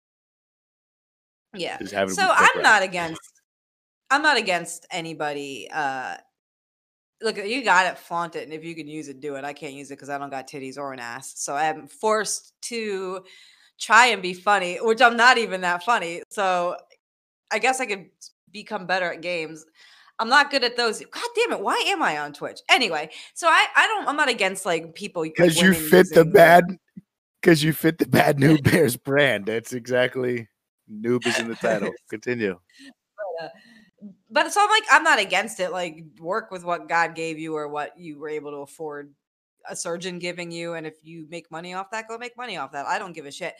Yeah. Just having So look I'm like- not against I'm not against anybody uh look, you got it, flaunt it, and if you can use it, do it. I can't use it because I don't got titties or an ass. So I'm forced to try and be funny, which I'm not even that funny. So I guess I could become better at games. I'm not good at those. God damn it. Why am I on Twitch? Anyway, so I, I don't I'm not against like people like, because you women fit the using bad because you fit the bad Noob Bears brand. That's exactly Noob is in the title. Continue. uh, but so I'm like, I'm not against it. Like, work with what God gave you or what you were able to afford a surgeon giving you. And if you make money off that, go make money off that. I don't give a shit.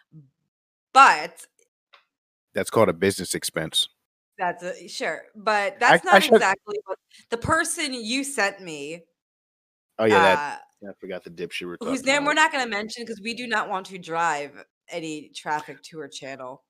But That's called a business expense. that's a sure. But that's I not should- exactly what the person you sent me. Oh yeah, that uh, I forgot the dipshit we're talking whose name about. we're not going to mention because we do not want to drive any traffic to her channel.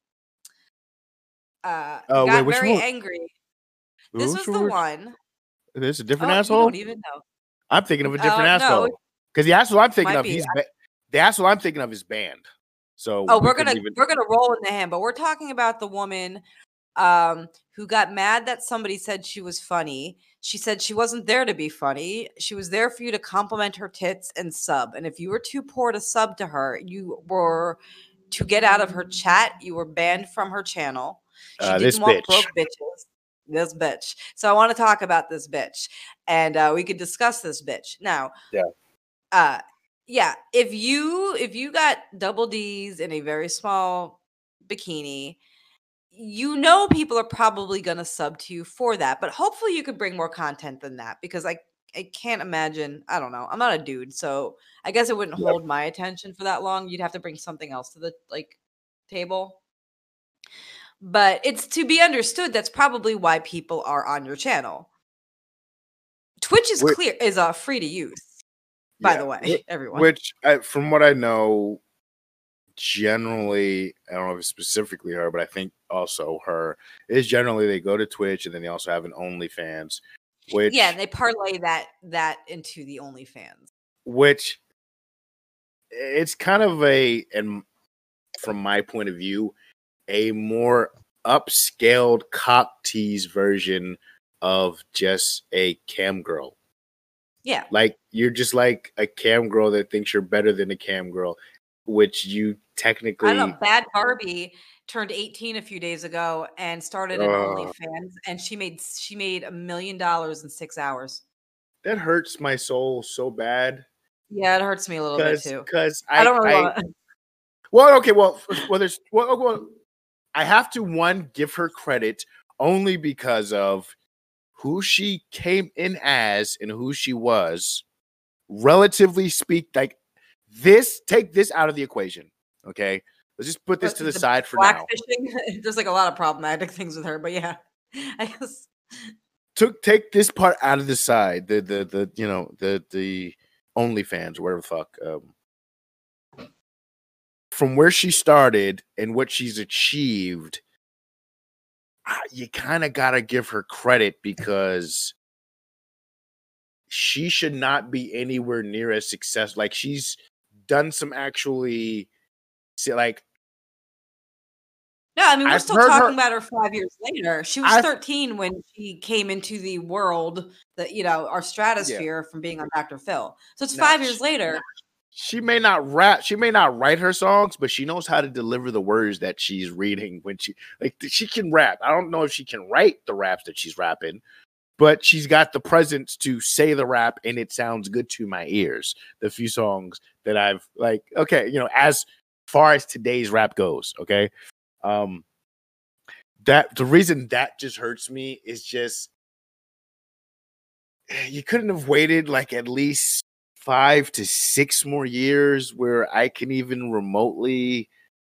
Uh, Oh, got wait, which very one? angry. This Who's- was the who's- one. This a Oh, different you asshole. don't even know. I'm thinking of a different Uh, no. asshole. Because the asshole I'm thinking Might of, be. he's ba- the asshole I'm thinking of is banned. So Oh, we we're couldn't gonna even- we're gonna roll into him, but we're talking about the woman um who got mad that somebody said she was funny. She said she wasn't there to be funny. She was there for you to compliment her tits and sub. And if you were too poor to sub to her, you were to get out of her chat. You were banned from her channel. She Uh, didn't this want bitch. broke bitches. This bitch. So I want to talk about this bitch, and uh, we could discuss this bitch now. Yeah. Uh, yeah. If you if you got double D's in a very small bikini, you know people are probably going to sub to you for that. But hopefully you could bring more content than that because I I can't imagine. I don't know. I'm not a dude, so I guess it wouldn't Yep. hold my attention for that long. You'd have to bring something else to the like table. But it's to be understood that's probably why people are on your channel. Twitch is Wait. clear is uh free to use. By Yeah, the way, whi- everyone. Which, I, from what I know, generally, I don't know if it's specifically her, but I think also her is generally they go to Twitch and then they also have an OnlyFans, which yeah, and they parlay that that into the OnlyFans. which it's kind of a, and from my point of view, a more upscaled cock tease version of just a cam girl. Yeah. Like you're just like a cam girl that thinks you're better than a cam girl, which you technically. I don't know. Bad Barbie turned eighteen a few days ago and started an Uh, OnlyFans, and she made she made a million dollars in six hours. That hurts my soul so bad. Yeah, it hurts me a little bit too. Because I, I don't really I, want to. Well, okay, well, well, there's well, well, I have to one give her credit only because of who she came in as and who she was. Relatively speak, like this, take this out of the equation. Okay, let's just put this But to the, the side for black now. fishing, there's like a lot of problematic things with her, but yeah, I guess. Took take this part out of the side. The the the you know the the OnlyFans or whatever the fuck. Um, from where she started and what she's achieved, you kind of gotta give her credit because she should not be anywhere near as successful. Like she's done some actually, see, like. No, I mean we're I've still heard talking her- about her five years later. She was I've- thirteen when she came into the world that you know our stratosphere from being on Doctor Phil. So it's Nah, five years she- later. She may not rap, she may not write her songs, but she knows how to deliver the words that she's reading when she like she can rap. I don't know if she can write the raps that she's rapping, but she's got the presence to say the rap and it sounds good to my ears. The few songs that I've like, okay, you know, as far as today's rap goes, okay. Um that the reason that just hurts me is just you couldn't have waited like at least five to six more years where I can even remotely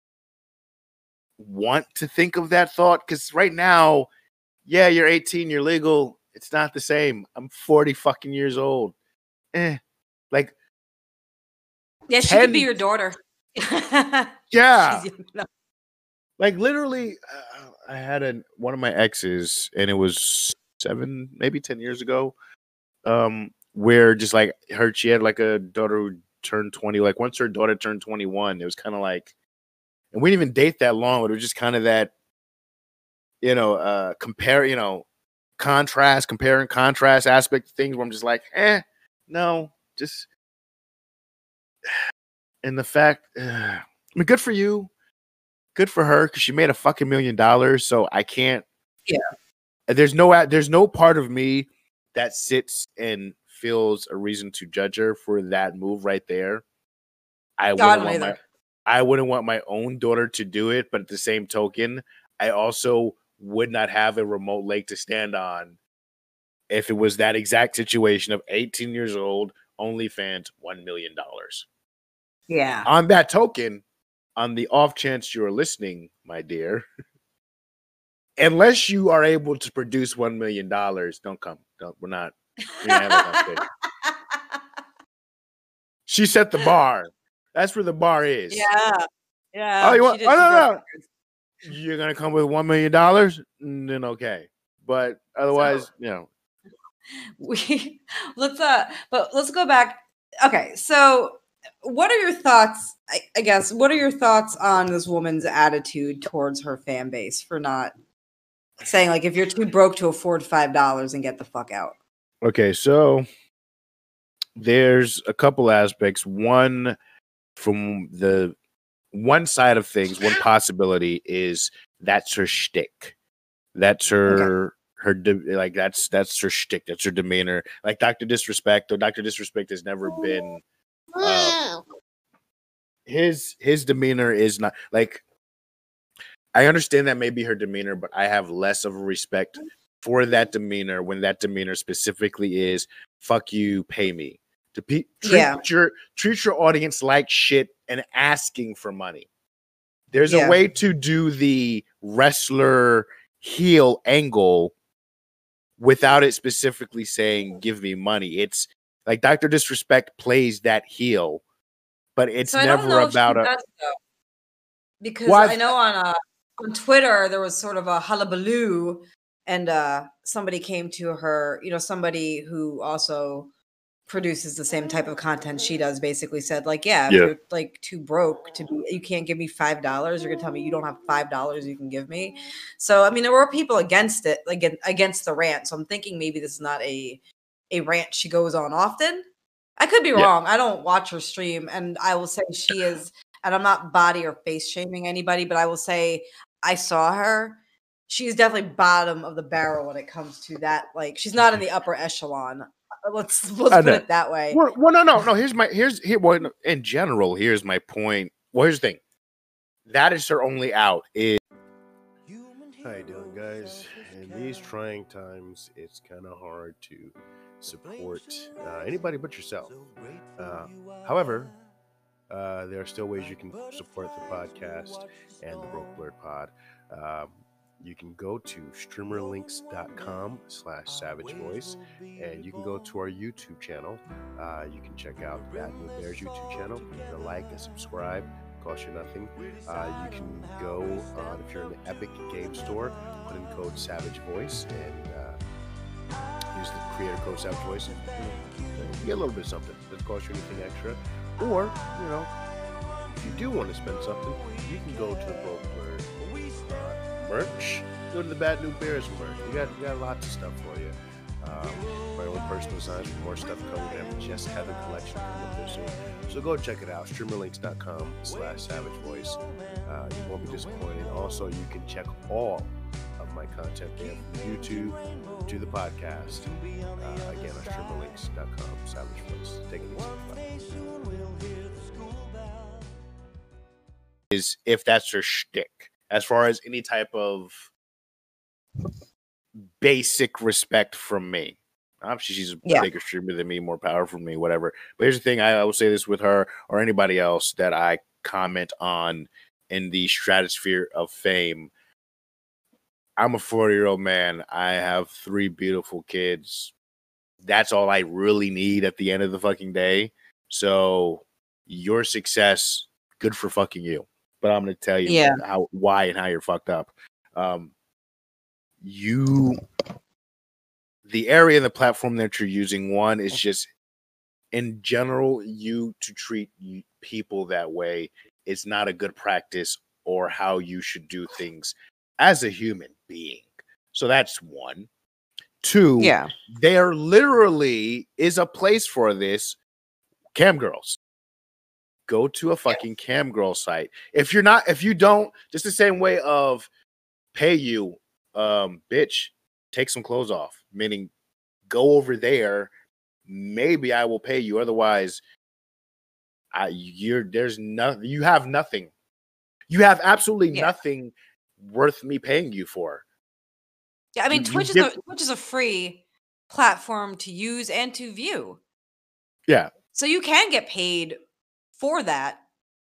want to think of that thought. Because right now, yeah, you're eighteen, you're legal. It's not the same. I'm forty fucking years old. Eh, like, Yeah, she ten, could be your daughter. yeah, She's young enough. like literally, uh, I had a one of my exes, and it was seven, maybe ten years ago. Um, where just like her, she had like a daughter who turned twenty. Like once her daughter turned twenty-one, it was kind of like, and we didn't even date that long, but it was just kind of that, you know, uh, compare, you know, contrast, compare and contrast aspect of things where I'm just like, eh, no, just, and the fact, uh, I mean, good for you, good for her, because she made a fucking million dollars. So I can't, Yeah. There's no, there's no part of me that sits and feels a reason to judge her for that move right there. I No, I wouldn't don't want my either. I wouldn't want my own daughter to do it, but at the same token, I also would not have a remote leg to stand on if it was that exact situation of eighteen years old, OnlyFans, one million dollars. Yeah. On that token, on the off chance you're listening, my dear, unless you are able to produce one million dollars, don't come. Don't, we're not. We're not having that conversation. She set the bar. That's where the bar is. Yeah. Yeah. Oh, you she want? did- Oh, she no, broke no. records. You're gonna come with one million dollars, then okay. But otherwise, you know. We let's uh but let's go back. Okay, so what are your thoughts? I, I guess what are your thoughts on this woman's attitude towards her fan base for not saying like if you're too broke to afford five dollars and get the fuck out? Okay, so there's a couple aspects. One, from the one side of things, one possibility is that's her shtick. That's her her de- like that's that's her shtick. That's her demeanor. Like Doctor Disrespect, though Doctor Disrespect has never been uh, his his demeanor is not like, I understand that may be her demeanor, but I have less of a respect for that demeanor when that demeanor specifically is fuck you, pay me. To pe- treat Yeah. your treat your audience like shit and asking for money. There's Yeah. a way to do the wrestler heel angle without it specifically saying give me money. It's like Doctor Disrespect plays that heel, but it's So I don't never know if she about a does, though. Because Well, I've- I know on uh, on Twitter there was sort of a hullabaloo, and uh, somebody came to her, you know, somebody who also produces the same type of content she does, basically said like, yeah, if Yeah. you're like too broke to be, you can't give me five dollars. You're gonna tell me you don't have five dollars you can give me. So I mean, there were people against it, like against the rant. So I'm thinking maybe this is not a a rant she goes on often. I could be Yeah. wrong. I don't watch her stream, and I will say she is, and I'm not body or face shaming anybody, but I will say I saw her. She's definitely bottom of the barrel when it comes to that. Like, she's not in the upper echelon. Let's let's I put know. it that way. Well, well, no, no, no. Here's my here's here. Well, in general, here's my point. Well, here's the thing. That is her only out. Is How you doing, guys? In these trying times, it's kind of hard to support uh, anybody but yourself. Uh, however, uh, there are still ways you can support the podcast and the Broke Blurred Pod. Um, you can go to streamerlinks.com slash savage voice, and you can go to our YouTube channel. Uh, you can check out That New Bears YouTube channel. Give it a like and subscribe. Cost you nothing. Uh, you can go on, if you're in the Epic Game Store, put in code Savage Voice and uh, use the creator code Savage Voice, and you, know, you get a little bit of something. It doesn't cost you anything extra. Or, you know, if you do want to spend something, you can go to the Broke Blurred uh, merch. Go to the Bad New Bears merch. We got we got lots of stuff for you. Um, my own personal designs, more stuff coming. We have just had a collection coming up there soon. So go check it out. Streamerlinks.com slash savage voice. Uh, you won't be disappointed. Also, you can check all of my content there from YouTube to the podcast. Uh, again, on streamerlinks.com savage voice. Take it easy. is if that's her shtick, as far as any type of basic respect from me. Obviously, she's a Yeah. bigger streamer than me, more powerful than me, whatever. But here's the thing: I, I will say this with her or anybody else that I comment on in the stratosphere of fame. I'm a forty-year-old man. I have three beautiful kids. That's all I really need at the end of the fucking day. So your success, good for fucking you. But I'm going to tell you Yeah. how, why, and how you're fucked up. Um, you, the area and the platform that you're using, one is just in general, you to treat you, people that way is not a good practice or how you should do things as a human being. So that's one. Two, Yeah. there literally is a place for this. Cam girls. Go to a fucking cam girl site. If you're not, if you don't, just the same way of pay you, um, bitch, take some clothes off. Meaning, go over there. Maybe I will pay you. Otherwise, I you're there's nothing. You have nothing. You have absolutely Yeah. nothing worth me paying you for. Yeah, I mean, You- you Twitch is give- a Twitch is a free platform to use and to view, Yeah. so you can get paid for that.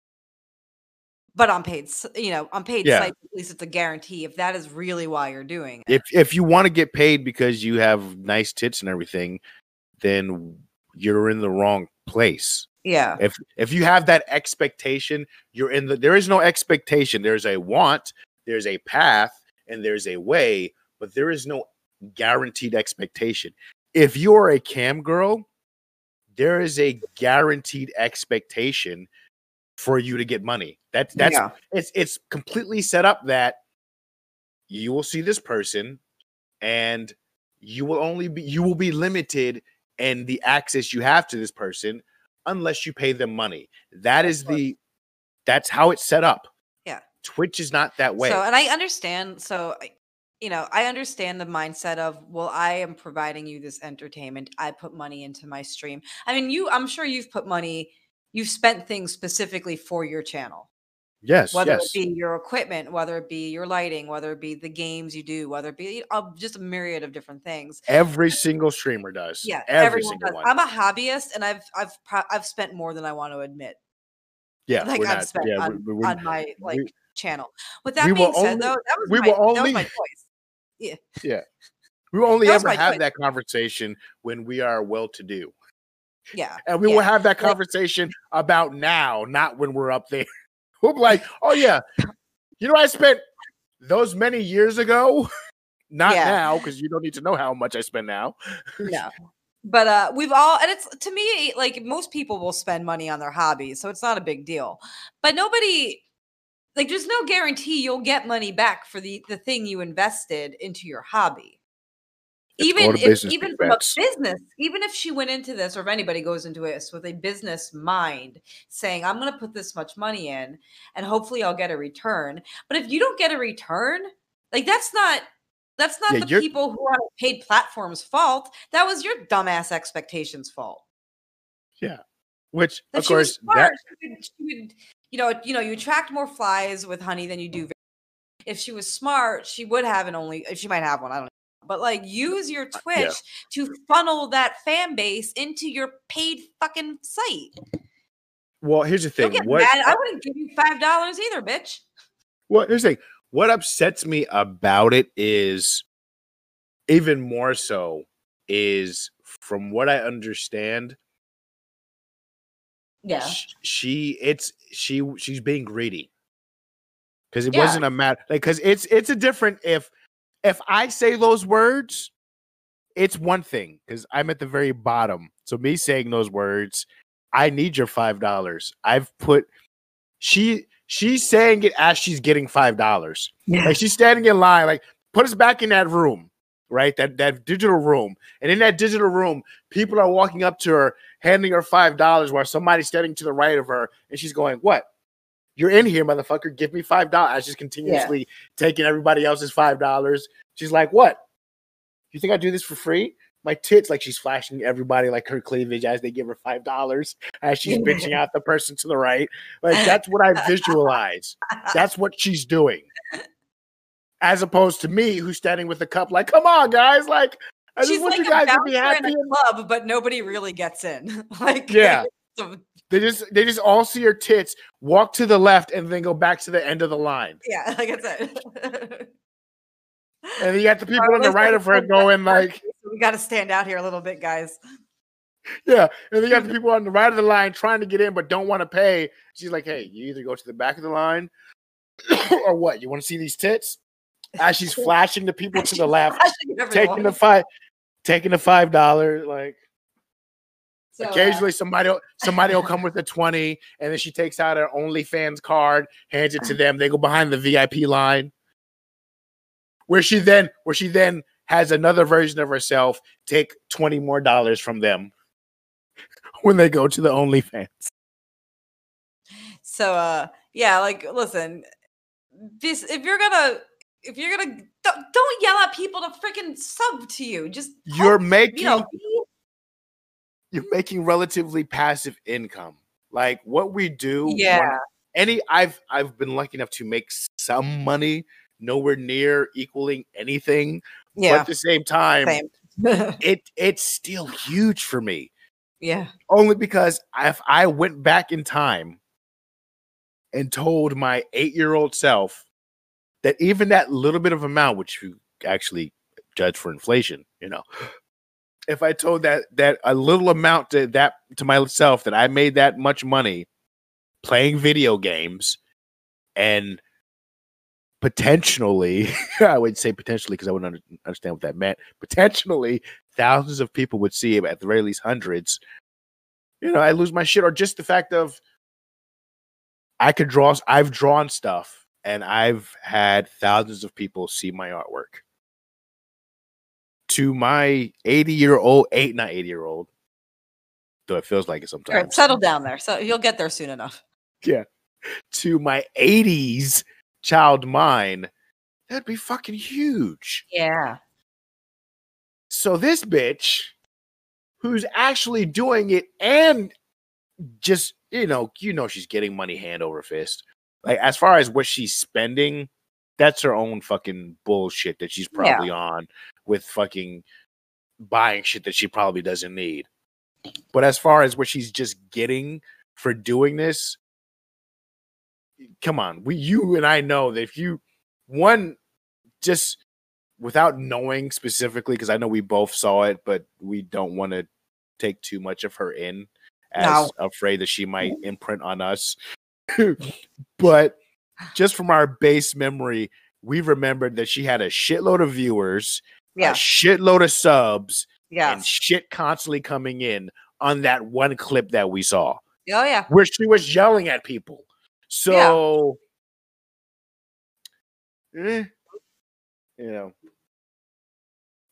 But on paid, s- you know, on paid Yeah. sites, at least it's a guarantee. If that is really why you're doing it, If if you want to get paid because you have nice tits and everything, then you're in the wrong place. yeah, If if you have that expectation, you're in the there is no expectation. There's a want, there's a path, and there's a way, but there is no guaranteed expectation. If you're a cam girl, there is a guaranteed expectation for you to get money. That's that's yeah, it's it's completely set up that you will see this person and you will only be you will be limited in the access you have to this person unless you pay them money. That is the that's how it's set up. Yeah. Twitch is not that way. So, and I understand. So, I- you know, I understand the mindset of, well, I am providing you this entertainment. I put money into my stream. I mean, you, I'm sure you've put money, you've spent things specifically for your channel, yes, whether yes. it be your equipment, whether it be your lighting, whether it be the games you do, whether it be uh, just a myriad of different things. Every single streamer does. Yeah, Every everyone single does. one. I'm a hobbyist, and I've I've pro- I've spent more than I want to admit. yeah, Like we're I've not. spent Yeah, on, we, we, on my like we- channel. With that we being will said, only- though, that was we my, will that was only- my choice. Yeah, we will only That was ever my have choice. that conversation when we are well to do. yeah, And we yeah. will have that Like- conversation about now, not when we're up there. We'll be like, oh yeah, you know, I spent those many years ago, not Yeah. now, because you don't need to know how much I spend now. No. But uh we've all, and it's, to me, like, most people will spend money on their hobbies, so it's not a big deal. But nobody, like, there's no guarantee you'll get money back for the the thing you invested into your hobby. even if even from a business, even if she went into this, or if anybody goes into this with a business mind, saying, I'm going to put this much money in and hopefully I'll get a return. But if you don't get a return, like that's not that's not Yeah, the you're- people who are on paid platforms' fault. That was your dumbass expectations' fault. Yeah. Which, If of she was course, smart, that she would, she would, you know, you know, you attract more flies with honey than you do. If she was smart, she would have an only. She might have one. I don't know. But like, use your Twitch yeah. to funnel that fan base into your paid fucking site. Well, here's the Don't thing. get What mad. I wouldn't give you five dollars either, bitch. Well, here's the thing. What upsets me about it is even more so is from what I understand. Yeah. sh- She it's she she's being greedy. Because it Yeah. wasn't a matter like because it's it's a different if if I say those words, it's one thing because I'm at the very bottom. So me saying those words, I need your five dollars. I've put she she's saying it as she's getting five dollars. Yeah. Like she's standing in line, like put us back in that room, right? That that digital room. And in that digital room, people are walking up to her, handing her five dollars while somebody's standing to the right of her, and she's going, what? You're in here, motherfucker. Give me five dollars. I was just continuously yeah. taking everybody else's five dollars. She's like, what? You think I do this for free? My tits, like she's flashing everybody like her cleavage as they give her five dollars as she's bitching out the person to the right. Like that's what I visualize. That's what she's doing. As opposed to me, who's standing with a cup, like, come on, guys. Like, I she's just want like you guys a to be happy. In a club, but nobody really gets in. Like, yeah. They just they just all see her tits, walk to the left, and then go back to the end of the line. Yeah, like I said. And you got the people on the right of her going like, we got to stand out here a little bit, guys. Yeah, and then you got the people on the right of the line trying to get in but don't want to pay. She's like, hey, you either go to the back of the line or what? You want to see these tits? As she's flashing the people to the left, taking the five, taking the five dollars, like. So, occasionally, uh, somebody somebody will come with a twenty, and then she takes out her OnlyFans card, hands it to them. They go behind the V I P line, where she then where she then has another version of herself take twenty more dollars from them when they go to the OnlyFans. So, uh, yeah, like, listen, this if you're gonna if you're gonna don't, don't yell at people to freaking sub to you. Just you're help, making. You know, You're making relatively passive income. Like what we do. Yeah. When any I've I've been lucky enough to make some money, nowhere near equaling anything. Yeah. But at the same time, same. it it's still huge for me. Yeah. Only because if I went back in time and told my eight-year-old self that even that little bit of amount, which you actually judge for inflation, you know. If I told that that a little amount to that to myself that I made that much money playing video games and potentially, I would say potentially because I wouldn't under, understand what that meant. Potentially, thousands of people would see it, at the very least hundreds. You know, I lose my shit, or just the fact of I could draw. I've drawn stuff, and I've had thousands of people see my artwork. To my eighty-year-old, eight, not eighty-year-old, though it feels like it sometimes. All right, settle down there. So you'll get there soon enough. Yeah. To my eighties child mind, that'd be fucking huge. Yeah. So this bitch, who's actually doing it and just, you know, you know she's getting money hand over fist. Like, as far as what she's spending, that's her own fucking bullshit that she's probably yeah. on with fucking buying shit that she probably doesn't need. But as far as what she's just getting for doing this, come on. We, you and I know that if you, one, just without knowing specifically, because I know we both saw it, but we don't want to take too much of her in as no. afraid that she might imprint on us. But just from our base memory, we remembered that she had a shitload of viewers, yeah. a shitload of subs, yes. and shit constantly coming in on that one clip that we saw. Oh, yeah. Where she was yelling at people. So, yeah. eh, you know,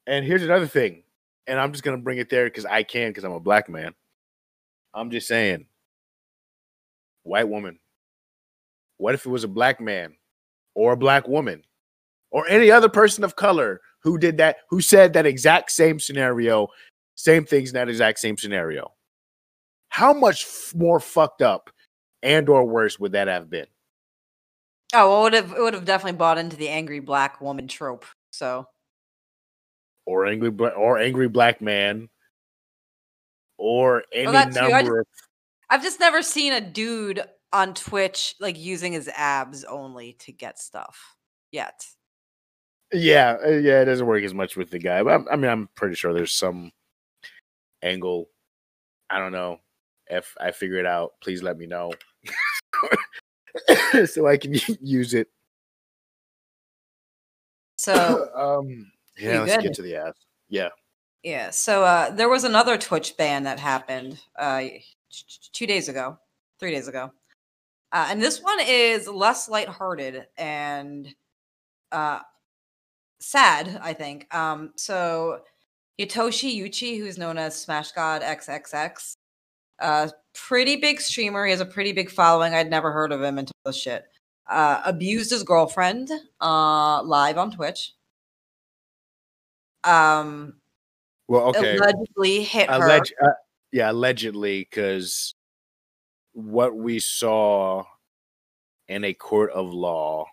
And here's another thing, and I'm just gonna bring it there because I can, because I'm a black man. I'm just saying, white woman. What if it was a black man or a black woman or any other person of color who did that, who said that exact same scenario, same things in that exact same scenario? How much f- more fucked up and or worse would that have been? Oh, well, it would have it would have definitely bought into the angry black woman trope. So, Or angry bla- or angry black man, or any well, that too. I just, number of I've just never seen a dude on Twitch like using his abs only to get stuff yet. yeah, uh, yeah. It doesn't work as much with the guy, but I'm, I mean, I'm pretty sure there's some angle. I don't know. If I figure it out, please let me know so I can use it. So, um, yeah, we let's good? get to the ass. Yeah. Yeah. So uh, there was another Twitch ban that happened uh, two days ago, three days ago, uh, and this one is less lighthearted and uh, sad, I think. Um, so Yotoshi Yuchi, who's known as Smash God X X X, uh, pretty big streamer. He has a pretty big following. I'd never heard of him until this shit. Uh, abused his girlfriend uh, live on Twitch. Um, Well, okay. Allegedly hit her. Alleg- uh, yeah, allegedly, because what we saw in a court of law.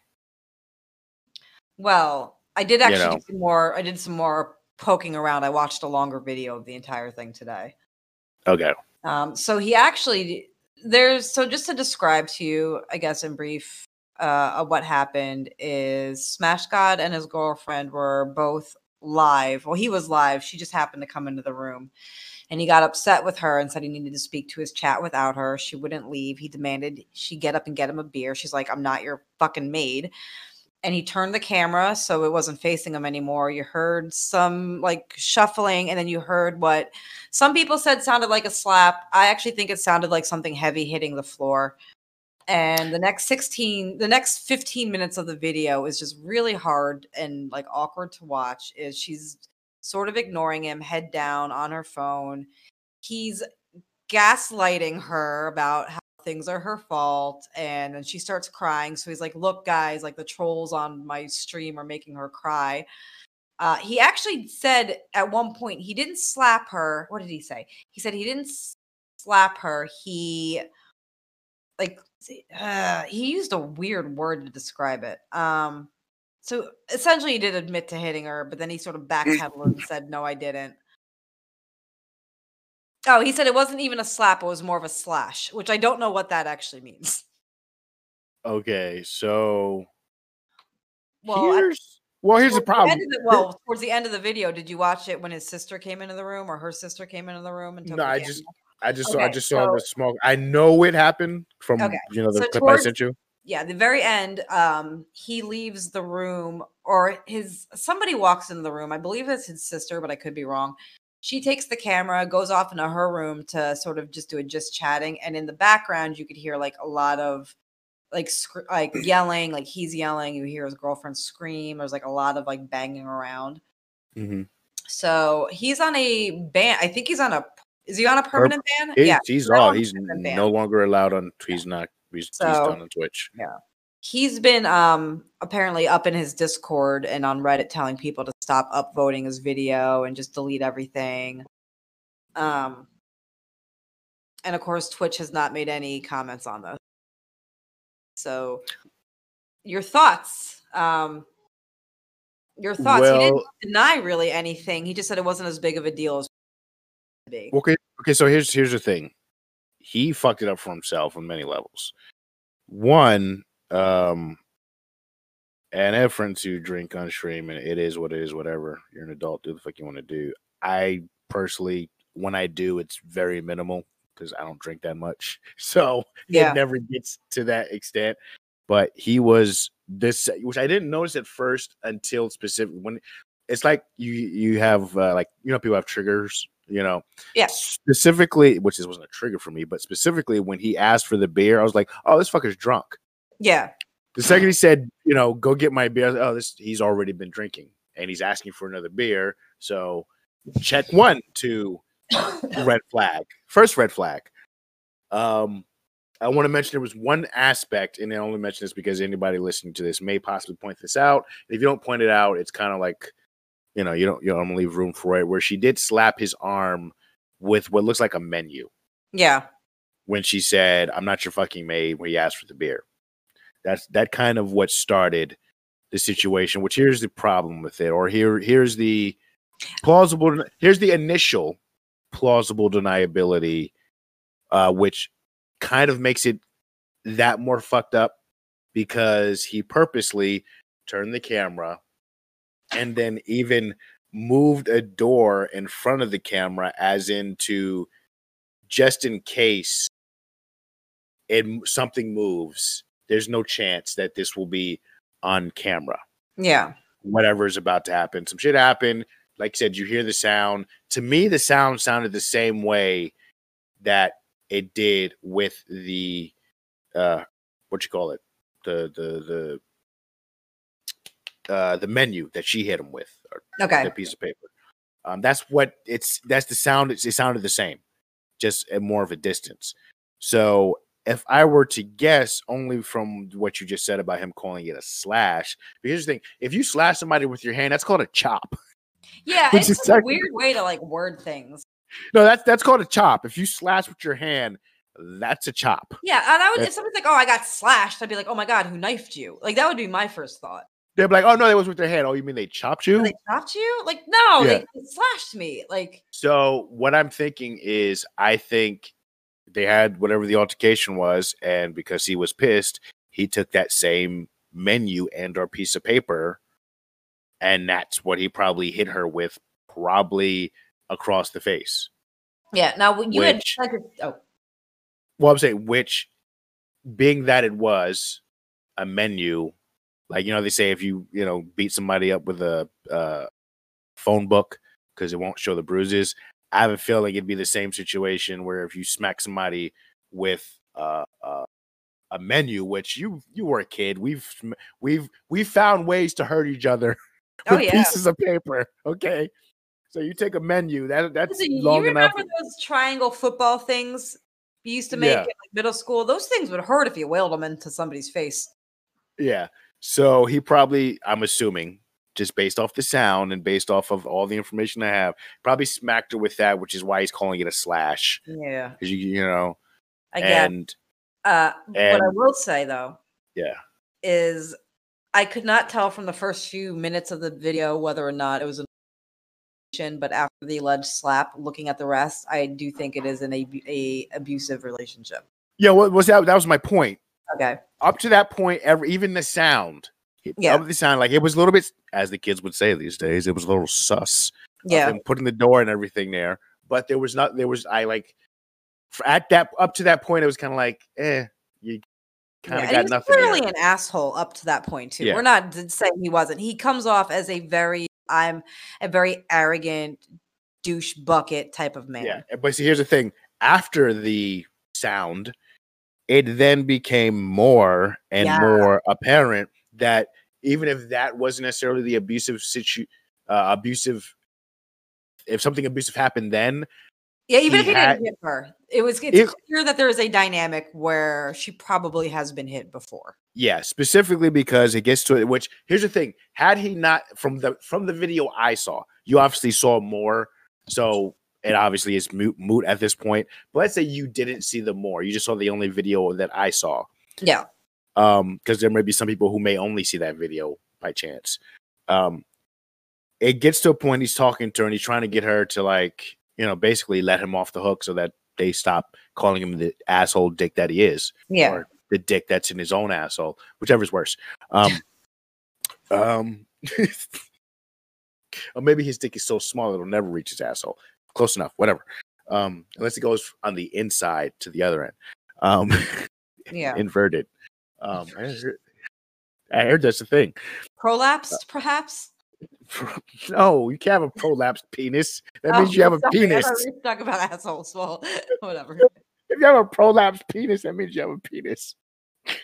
Well, I did actually You know. do some more. I did some more poking around. I watched a longer video of the entire thing today. Okay. Um, so he actually there's so just to describe to you, I guess in brief, uh, of what happened is Smash God and his girlfriend were both live. Well, he was live. She just happened to come into the room. And he got upset with her and said he needed to speak to his chat without her. She wouldn't leave. He demanded she get up and get him a beer. She's like, I'm not your fucking maid. And he turned the camera so it wasn't facing him anymore. You heard some like shuffling, and then you heard what some people said sounded like a slap. I actually think it sounded like something heavy hitting the floor. And the next sixteen, the next fifteen minutes of the video is just really hard and like awkward to watch. Is she's sort of ignoring him, head down on her phone. He's gaslighting her about how things are her fault, and then she starts crying. So he's like, look guys, like the trolls on my stream are making her cry. Uh, he actually said at one point he didn't slap her. What did he say? He said he didn't slap her. He like uh, he used a weird word to describe it. Um, so essentially he did admit to hitting her, but then he sort of backpedaled and said, no, I didn't. Oh, he said it wasn't even a slap. It was more of a slash, which I don't know what that actually means. Okay, so Well, here's at, well, here's the problem. The the, well, towards the end of the video, did you watch it when his sister came into the room, or her sister came into the room and took no? the I camera? just, I just okay, saw, I just saw so, the smoke. I know it happened from okay. you know the so clip towards, I sent you. Yeah, the very end, um, he leaves the room, or his somebody walks into the room. I believe it's his sister, but I could be wrong. She takes the camera, goes off into her room to sort of just do a just chatting, and in the background, you could hear like a lot of like sc- like yelling, like he's yelling. You hear his girlfriend scream. There's like a lot of like banging around. Mm-hmm. So he's on a ban. I think he's on a. Is he on a permanent Her, ban? He, yeah, he's off. He's no longer allowed on. He's not. He's, so, he's done on Twitch. Yeah. He's been um apparently up in his Discord and on Reddit telling people to stop upvoting his video and just delete everything. Um, and of course, Twitch has not made any comments on this. So, your thoughts? Um, your thoughts? Well, he didn't deny really anything. He just said it wasn't as big of a deal as it be. Okay. Okay. So here's here's the thing. He fucked it up for himself on many levels. One, um, and I have friends who drink on stream, and it is what it is. Whatever, you're an adult, do the fuck you want to do. I personally, when I do, it's very minimal because I don't drink that much, so Yeah. it never gets to that extent. But he was this, which I didn't notice at first until specific when it's like you you have uh, like you know people have triggers, you know. Yeah. Specifically, which this wasn't a trigger for me, but specifically when he asked for the beer, I was like, oh, this fucker's drunk. Yeah. The second he said, you know, go get my beer, oh, this he's already been drinking and he's asking for another beer. So check one to red flag. First red flag. Um, I want to mention there was one aspect, and I only mention this because anybody listening to this may possibly point this out. If you don't point it out, it's kind of like, you know, you don't you don't leave room for it. Where she did slap his arm with what looks like a menu. Yeah. When she said, "I'm not your fucking maid," when he asked for the beer. That's that kind of what started the situation. Which here's the problem with it, or here here's the plausible. Here's the initial plausible deniability, uh, which kind of makes it that more fucked up because he purposely turned the camera and then even moved a door in front of the camera, as into just in case it something moves. There's no chance that this will be on camera. Yeah. Whatever is about to happen. Some shit happened. Like I said, you hear the sound. To me, the sound sounded the same way that it did with the uh what you call it? The the the uh the menu that she hit him with. Or Okay. the piece of paper. Um that's what it's that's the sound. It's, it sounded the same, just at more of a distance. So if I were to guess, only from what you just said about him calling it a slash, because the thing, if you slash somebody with your hand, that's called a chop. Yeah, Which it's is just a technically- weird way to like word things. No, that's that's called a chop. If you slash with your hand, that's a chop. Yeah, and I would if That's- somebody's like, "Oh, I got slashed," I'd be like, "Oh my god, who knifed you?" Like that would be my first thought. They'd be like, "Oh no, that was with their hand." Oh, you mean they chopped you? They chopped you? Like no, Yeah. they, they slashed me. Like So what I'm thinking is, I think they had whatever the altercation was, and because he was pissed, he took that same menu and or piece of paper, and that's what he probably hit her with, probably across the face. yeah. Now when you Which- had like, oh Well, I'm saying, which, being that it was a menu, like, you know, they say if you, you know, beat somebody up with a uh, phone book because it won't show the bruises, I have a feeling it'd be the same situation where if you smack somebody with uh, uh, a menu, which you you were a kid, we've we've we've found ways to hurt each other oh with yeah. pieces of paper. Okay, so you take a menu that that's Listen, you long enough. remember those triangle football things you used to make Yeah. in like, middle school? Those things would hurt if you wailed them into somebody's face. Yeah. So he probably, I'm assuming, just based off the sound and based off of all the information I have, probably smacked her with that, which is why he's calling it a slash. Yeah, Because you, you know, I get. and Uh, what I and- will say though yeah, is I could not tell from the first few minutes of the video whether or not it was an abusion, but after the alleged slap, looking at the rest, I do think it is an a, a abusive relationship. yeah. What was that? That was my point. Okay. Up to that point, every even the sound, Yeah. up to the sound, like it was a little bit, as the kids would say these days, it was a little sus. of Yeah. him putting the door and everything there, but there was not. There was I like for, at that up to that point, it was kind of like, eh, you kind of Yeah, got he was nothing. clearly Here. an asshole up to that point too. Yeah. We're not d- saying he wasn't. He comes off as a very, I'm a very arrogant douche bucket type of man. Yeah, but see, here's the thing: after the sound, it then became more and Yeah. more apparent that even if that wasn't necessarily the abusive situ, uh, abusive, if something abusive happened then, Yeah, even he if he had- didn't hit her, it was it's If- clear that there is a dynamic where she probably has been hit before. yeah, specifically because it gets to it. Which here's the thing: had he not from the from the video I saw, you obviously saw more, so it obviously is moot, moot at this point. But let's say you didn't see the more; you just saw the only video that I saw. Yeah. Um, because there may be some people who may only see that video by chance. Um, it gets to a point he's talking to her and he's trying to get her to, like, you know, basically let him off the hook so that they stop calling him the asshole dick that he is, Yeah. or the dick that's in his own asshole, whichever's worse. Um, um, or maybe his dick is so small it'll never reach his asshole. Close enough, whatever. Um, unless it goes on the inside to the other end. Um, Yeah. inverted. Um, I heard, I heard that's a thing. Prolapsed, perhaps? No, you can't have a prolapsed penis. That Oh, means you have a sorry, I penis. thought we were talking about assholes. Well, whatever. If you have a prolapsed penis, that means you have a penis.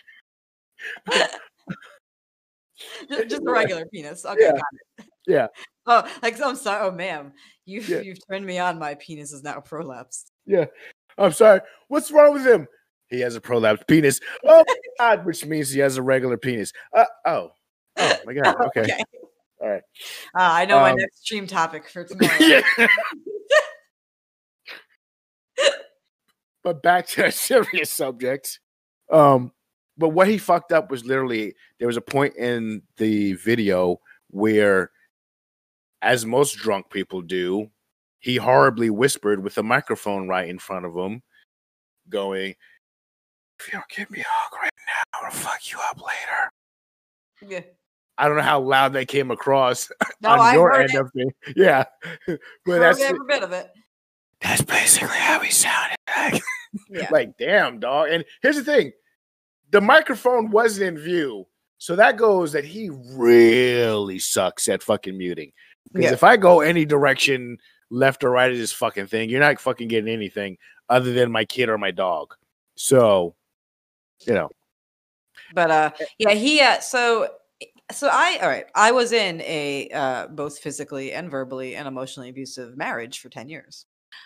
just, just a regular penis. Okay, Yeah. got it. Oh, like I'm sorry. Oh, ma'am, you've Yeah. you've turned me on. My penis is now prolapsed. Yeah. I'm sorry. What's wrong with him? He has a prolapsed penis. Oh my God, which means he has a regular penis. Uh, oh. Oh my God. Okay. Okay. All right. Uh, I know my Um, next stream topic for tomorrow. yeah. But back to a serious subject. Um, but what he fucked up was literally there was a point in the video where, as most drunk people do, he horribly whispered with a microphone right in front of him, going, "If you don't give me a hug right now, I'm gonna fuck you up later." Yeah. I don't know how loud that came across No, on I your heard end it. of thing. Yeah. But Heard that's every bit of it. that's basically how he sounded. Like, Yeah. like, damn, dog. And here's the thing. The microphone wasn't in view. So that goes that he really sucks at fucking muting. Because Yeah. if I go any direction, left or right of this fucking thing, you're not fucking getting anything other than my kid or my dog. So, you know. But uh yeah, he uh so so I all right, I was in a uh both physically and verbally and emotionally abusive marriage for ten years.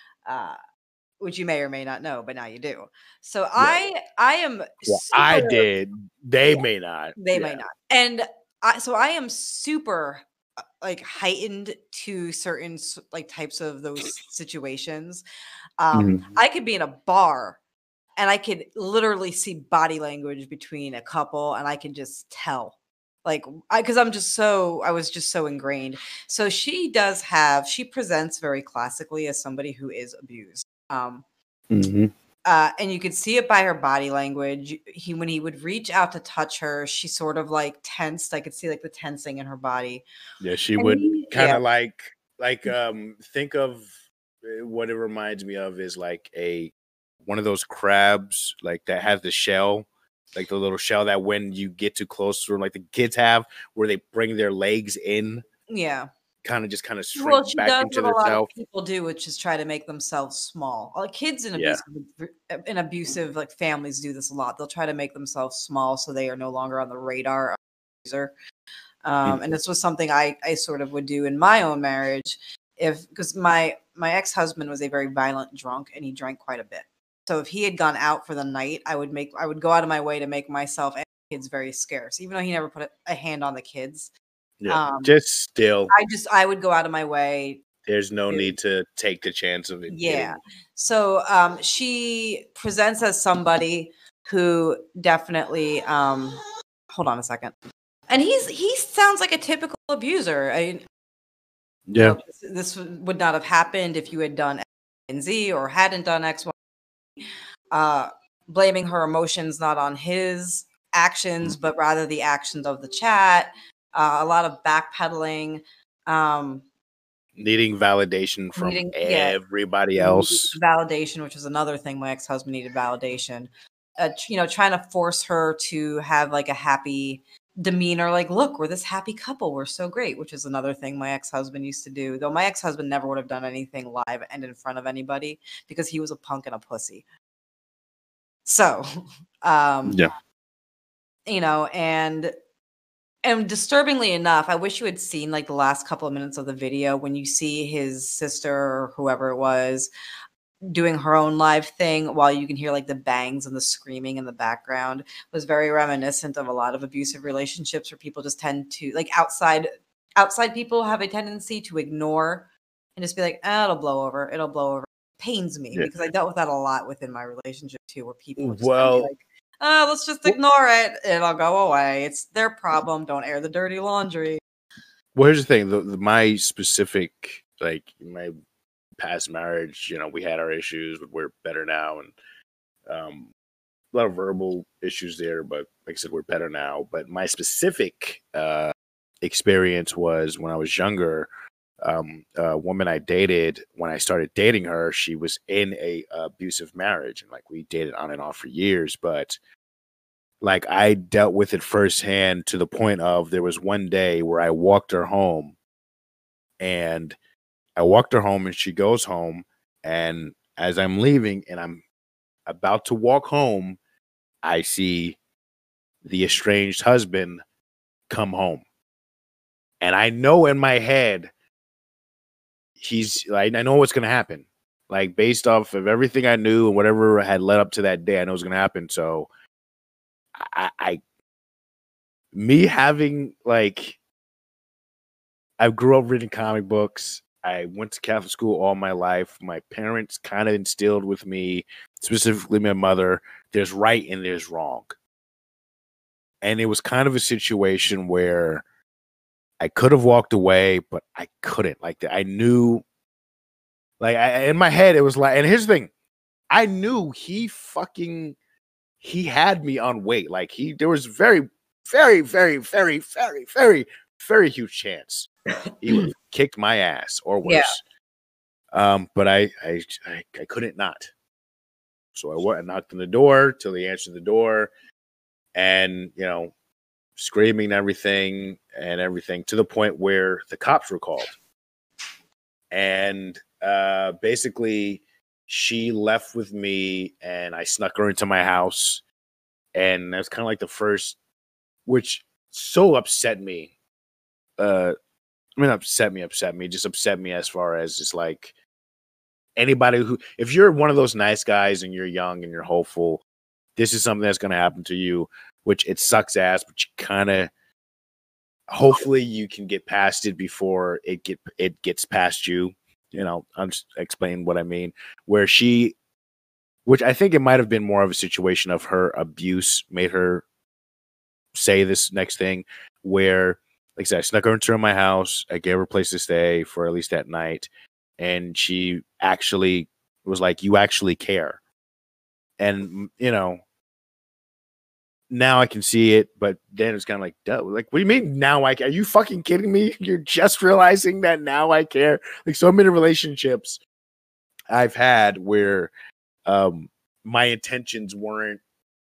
Uh which you may or may not know, but now you do. So I I am Well, I super did. They Yeah. may not. They Yeah. might not. And I so I am super uh, like heightened to certain s- like types of those situations. Um Mhm. I could be in a bar and I could literally see body language between a couple and I can just tell. Like I cuz I'm just so I was just so ingrained. So she does have she presents very classically as somebody who is abused. Um Mhm. uh, and you could see it by her body language. He when he would reach out to touch her, she sort of like tensed. I could see like the tensing in her body. Yeah, she And would he- kind yeah, of like like um think of uh, what it reminds me of is like a one of those crabs like that has the shell, like the little shell that when you get too close to them, like the kids have, where they bring their legs in, yeah. kind of just kind of Well, shrink she back does into what a lot of themselves. people do, which is try to make themselves small. Like kids in Yeah. abusive in abusive like families do this a lot. They'll try to make themselves small so they are no longer on the radar of the abuser. Um, and this was something I I sort of would do in my own marriage, if because my my ex husband was a very violent drunk and he drank quite a bit. So if he had gone out for the night, I would make I would go out of my way to make myself and kids very scarce, even though he never put a, a hand on the kids. Yeah, Um, just still, I just I would go out of my way. there's no to- need to take the chance of it. Yeah. getting- So um, she presents as somebody who definitely um, hold on a second. And he's he sounds like a typical abuser. I, yeah, know, this, this would not have happened if you had done X and Z or hadn't done X, Y. Uh, blaming her emotions not on his actions, but rather the actions of the chat. Uh, a lot of backpedaling. Um, needing validation from Needing- yeah. everybody else. validation, which was another thing. My ex-husband needed validation. Uh, tr- you know, trying to force her to have like a happy demeanor, like, look, we're this happy couple, we're so great, which is another thing my ex-husband used to do. Though my ex-husband never would have done anything live and in front of anybody because he was a punk and a pussy. So, um, Yeah. you know, and and disturbingly enough, I wish you had seen like the last couple of minutes of the video when you see his sister or whoever it was doing her own live thing while you can hear like the bangs and the screaming in the background. It was very reminiscent of a lot of abusive relationships where people just tend to like outside outside people have a tendency to ignore and just be like, ah, it'll blow over, it'll blow over. Pains me Yeah. because I dealt with that a lot within my relationship too, where people would just Well- well, like, oh, let's just ignore it. It'll go away. It's their problem. Don't air the dirty laundry. Well, here's the thing: the, the, my specific, like my past marriage, you know, we had our issues, but we're better now, and um, a lot of verbal issues there. But like I said, we're better now. But my specific uh, experience was when I was younger. Um, a woman I dated, when I started dating her, she was in a uh, abusive marriage, and like we dated on and off for years. But like I dealt with it firsthand to the point of there was one day where I walked her home, and I walked her home, and she goes home, and as I'm leaving and I'm about to walk home, I see the estranged husband come home, and I know in my head he's like, I know what's gonna happen. Like based off of everything I knew and whatever had led up to that day, I know what's gonna happen. So I, I me having like I grew up reading comic books. I went to Catholic school all my life. My parents kind of instilled with me, specifically my mother, there's right and there's wrong. And it was kind of a situation where I could have walked away, but I couldn't. Like I knew, like I, in my head, it was like, and here's the thing, I knew he fucking, he had me on weight. Like he, there was very, very, very, very, very, very, very huge chance he would have kicked my ass or worse. Yeah. Um, but I, I, I, I couldn't not. So I went and knocked on the door till he answered the door, and you know, screaming and everything and everything to the point where the cops were called. And uh, basically, she left with me, and I snuck her into my house, and that was kind of like the first, which so upset me. Uh, I mean, upset me, upset me, just upset me as far as just like anybody who, if you're one of those nice guys and you're young and you're hopeful, this is something that's going to happen to you, which it sucks ass, but you kind of, hopefully you can get past it before it get it gets past you. You know, I'm just explaining what I mean. Where she, which I think it might have been more of a situation of her abuse made her say this next thing, where, like I said, I snuck her into my house. I gave her a place to stay for at least that night. And she actually was like, you actually care. And, you know, now I can see it, but then it's kind of like, duh. Like, what do you mean now I care? Are you fucking kidding me? You're just realizing that now I care? Like, so many relationships I've had where um, my intentions weren't,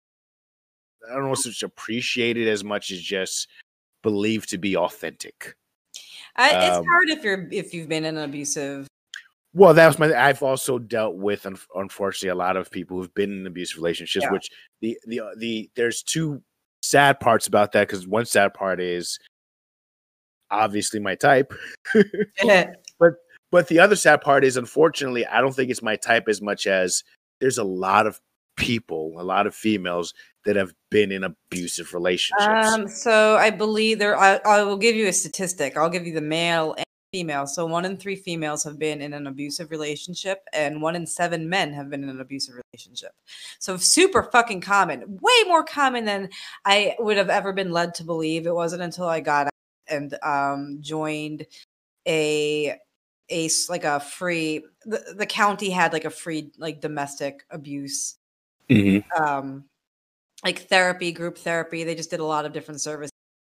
I don't know if it's appreciated as much as just believed to be authentic. I, it's um, hard if you're if you've been in an abusive. Well, that was my. I've also dealt with, un, unfortunately, a lot of people who've been in abusive relationships. Yeah. Which the the the there's two sad parts about that, because one sad part is obviously my type, but but the other sad part is, unfortunately, I don't think it's my type as much as there's a lot of people, a lot of females that have been in abusive relationships. Um, so I believe there. I, I will give you a statistic. I'll give you the male and female. So one in three females have been in an abusive relationship, and one in seven men have been in an abusive relationship. So super fucking common, way more common than I would have ever been led to believe. It wasn't until I got out and um, joined a a like a free. The, the county had like a free like domestic abuse. Mm-hmm. Um, like therapy, group therapy. They just did a lot of different services.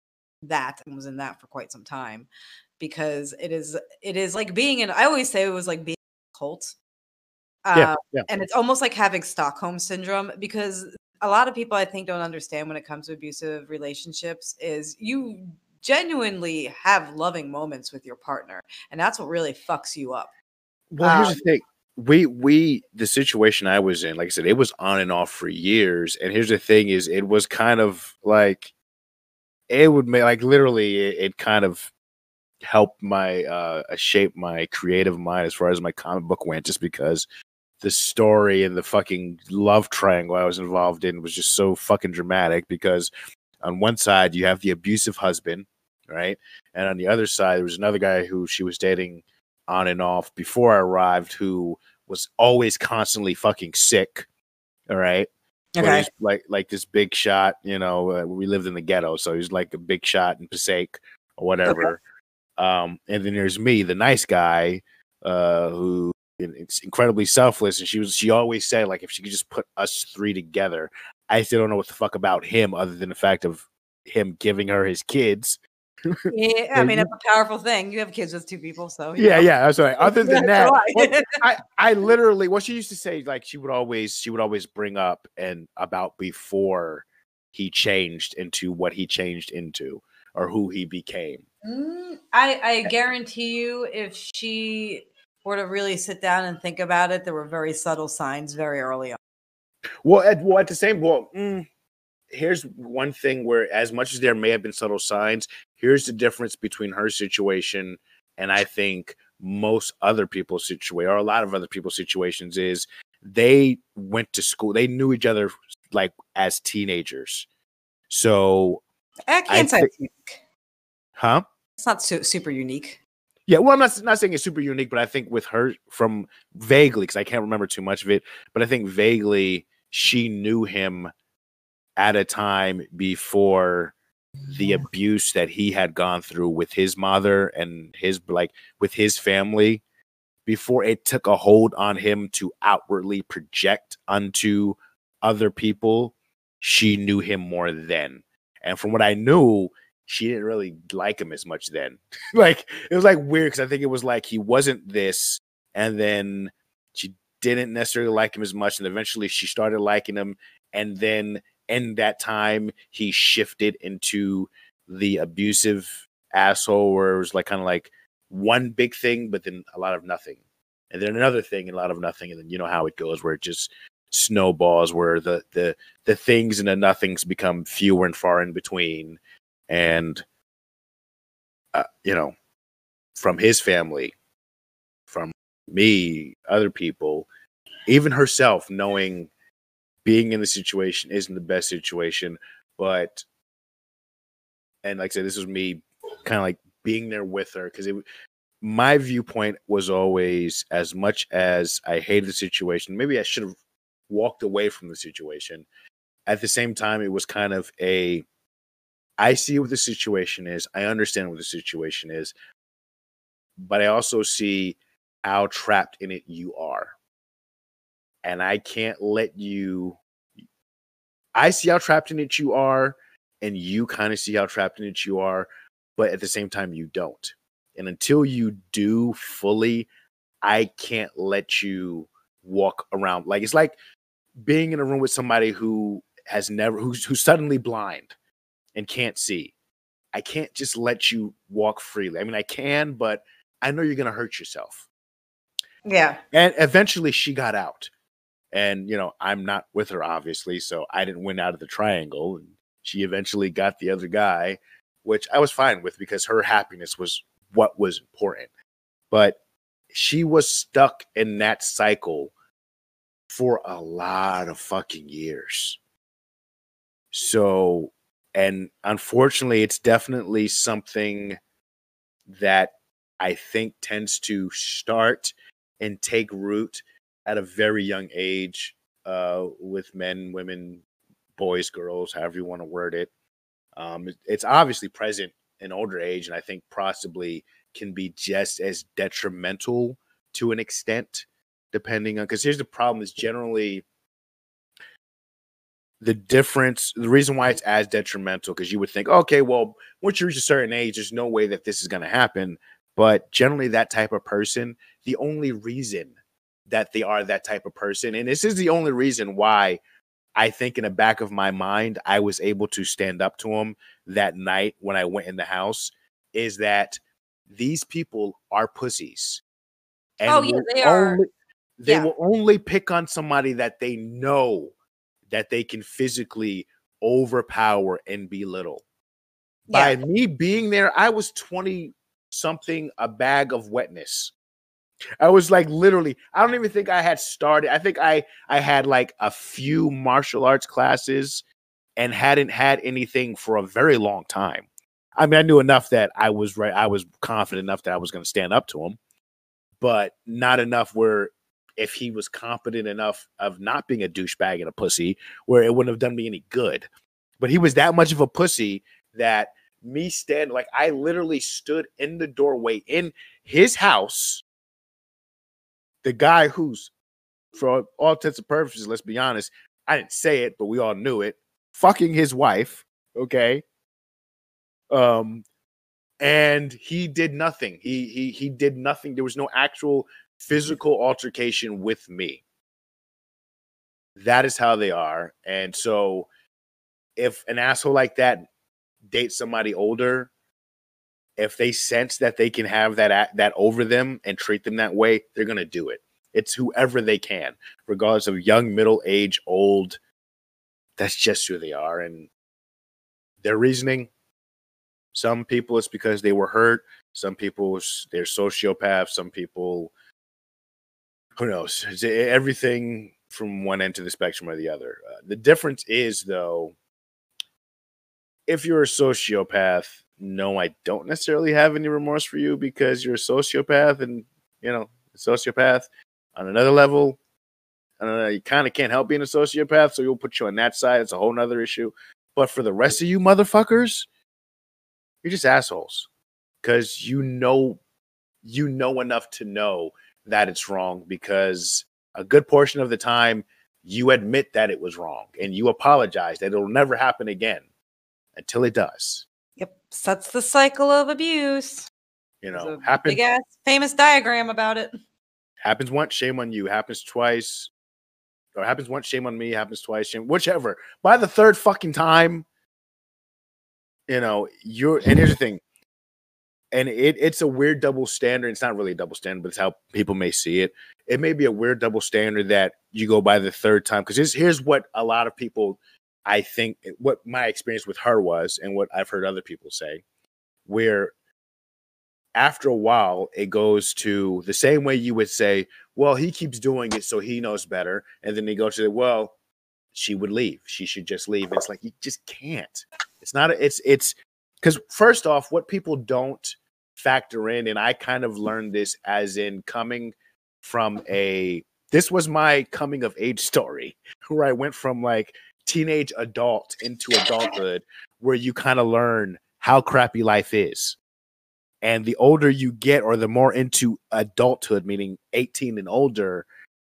That and was in that for quite some time, because it is it is like being in. I always say it was like being in a cult. Uh, yeah, yeah. And it's almost like having Stockholm syndrome, because a lot of people I think don't understand when it comes to abusive relationships is you genuinely have loving moments with your partner, and that's what really fucks you up. Well, um, here's the thing. We, we, the situation I was in, like I said, it was on and off for years. And here's the thing is, it was kind of like, it would make, like, literally, it, it kind of helped my, uh, shape my creative mind as far as my comic book went, just because the story and the fucking love triangle I was involved in was just so fucking dramatic. Because on one side, you have the abusive husband, right? And on the other side, there was another guy who she was dating on and off before I arrived, who was always constantly fucking sick. All right. Okay. Like, like this big shot, you know, uh, we lived in the ghetto. So he was like a big shot in Passaic or whatever. Okay. Um, and then there's me, the nice guy, uh, who it's incredibly selfless. And she was, she always said, like, if she could just put us three together. I still don't know what the fuck about him other than the fact of him giving her his kids. Yeah, I mean, it's a powerful thing. You have kids with two people, so yeah, know. yeah. That's right. Other than that, well, I, I literally, what she used to say, like she would always, she would always bring up and about before he changed into what he changed into, or who he became. Mm, I, I guarantee you, if she were to really sit down and think about it, there were very subtle signs very early on. Well, at, well, at the same, well. Mm, here's one thing where, as much as there may have been subtle signs, here's the difference between her situation and I think most other people's situation, or a lot of other people's situations, is they went to school. They knew each other like as teenagers. So I can't say, th- huh? It's not su- super unique. Yeah, well, I'm not not saying it's super unique, but I think with her, from vaguely, because I can't remember too much of it, but I think vaguely she knew him at a time before the abuse that he had gone through with his mother and his, like, with his family, before it took a hold on him to outwardly project unto other people. She knew him more then. And from what I knew, she didn't really like him as much then. Like, it was like weird, because I think it was like he wasn't this, and then she didn't necessarily like him as much, and eventually she started liking him, and then in that time he shifted into the abusive asshole, where it was like kind of like one big thing, but then a lot of nothing, and then another thing and a lot of nothing, and then you know how it goes, where it just snowballs, where the the the things and the nothings become fewer and far in between. And uh, you know, from his family, from me, other people, even herself, knowing being in the situation isn't the best situation, but, and like I said, this was me kind of like being there with her, because it my viewpoint was always, as much as I hated the situation, maybe I should have walked away from the situation. At the same time, it was kind of a, I see what the situation is. I understand what the situation is, but I also see how trapped in it you are. And I can't let you, I see how trapped in it you are, and you kind of see how trapped in it you are, but at the same time, you don't. And until you do fully, I can't let you walk around. Like, it's like being in a room with somebody who has never, who's, who's suddenly blind and can't see. I can't just let you walk freely. I mean, I can, but I know you're going to hurt yourself. Yeah. And eventually she got out. And, you know, I'm not with her, obviously, so I didn't win out of the triangle. And she eventually got the other guy, which I was fine with, because her happiness was what was important. But she was stuck in that cycle for a lot of fucking years. So, and unfortunately, it's definitely something that I think tends to start and take root at a very young age, uh, with men, women, boys, girls, however you want to word it. Um, it- it's obviously present in older age, and I think possibly can be just as detrimental to an extent, depending on, because here's the problem, is generally the difference, the reason why it's as detrimental, because you would think, okay, well, once you reach a certain age, there's no way that this is going to happen. But generally, that type of person, the only reason that they are that type of person, and this is the only reason why I think in the back of my mind, I was able to stand up to him that night when I went in the house, is that these people are pussies. And Oh, yeah, will they are. only, they Yeah. will only pick on somebody that they know that they can physically overpower and belittle. Yeah. By me being there, I was twenty something, a bag of wetness. I was like, literally, I don't even think I had started. I think I I had like a few martial arts classes and hadn't had anything for a very long time. I mean, I knew enough that I was right. I was confident enough that I was going to stand up to him, but not enough where, if he was competent enough of not being a douchebag and a pussy, where it wouldn't have done me any good. But he was that much of a pussy that me stand, like, I literally stood in the doorway in his house. The guy who's, for all intents and purposes, let's be honest, I didn't say it, but we all knew it, fucking his wife, okay? Um, and he did nothing. He he he did nothing. There was no actual physical altercation with me. That is how they are. And so if an asshole like that dates somebody older, if they sense that they can have that that over them and treat them that way, they're going to do it. It's whoever they can, regardless of young, middle, age, old. That's just who they are. And their reasoning, Some people it's because they were hurt. Some people they're sociopaths. Some people, who knows? It's everything from one end to the spectrum or the other. Uh, the difference is, though, if you're a sociopath, no, I don't necessarily have any remorse for you because you're a sociopath, and you know, a sociopath on another level. I don't know, you kind of can't help being a sociopath, so you'll put you on that side. It's a whole nother issue. But for the rest of you motherfuckers, you're just assholes because you know, you know enough to know that it's wrong, because a good portion of the time you admit that it was wrong and you apologize that it'll never happen again until it does. Yep. Sets the cycle of abuse. You know, There's a happens, big ass famous diagram about it. happens once, shame on you. Happens twice, or happens once, shame on me. Happens twice, shame, whichever. By the third fucking time, you know, you're, and here's the thing, and it, it's a weird double standard. It's not really a double standard, but it's how people may see it. It may be a weird double standard that you go by the third time, because here's, here's what a lot of people, I think, what my experience with her was, and what I've heard other people say, where after a while, it goes to the same way you would say, well, he keeps doing it, so he knows better. And then they go to, well, she would leave. She should just leave. And it's like, you just can't. It's not, a, it's, it's, because first off, what people don't factor in, and I kind of learned this as in coming from a, this was my coming of age story, where I went from like teenage adult into adulthood, where you kind of learn how crappy life is. And the older you get, or the more into adulthood, meaning eighteen and older,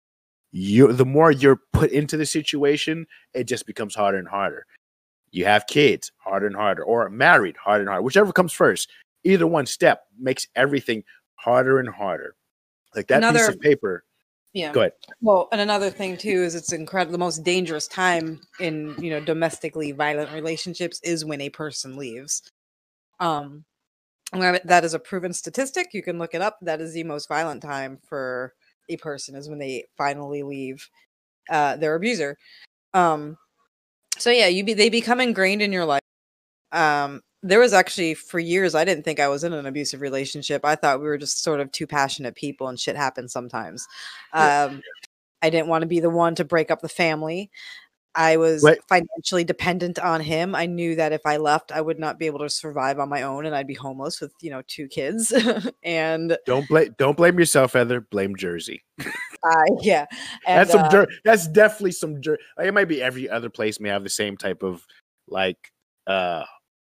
you the more you're put into the situation, it just becomes harder and harder. You have kids, harder and harder, or married, harder and harder, whichever comes first. Either one step makes everything harder and harder. Like that Another, piece of paper. Yeah. Go ahead. Well, and another thing too is it's incredible. The most dangerous time in, you know, domestically violent relationships is when a person leaves. Um, that is a proven statistic. You can look it up. That is the most violent time for a person, is when they finally leave uh, their abuser. Um, so yeah, you be they become ingrained in your life. Um, there was actually, for years, I didn't think I was in an abusive relationship. I thought we were just sort of two passionate people, and shit happens sometimes. Um, I didn't want to be the one to break up the family. I was What? financially dependent on him. I knew that if I left, I would not be able to survive on my own, and I'd be homeless with, you know, two kids. And Don't blame don't blame yourself, Heather. Blame Jersey. uh, yeah, and, That's some uh, Jer- that's definitely some Jer- like, it might be every other place may have the same type of like uh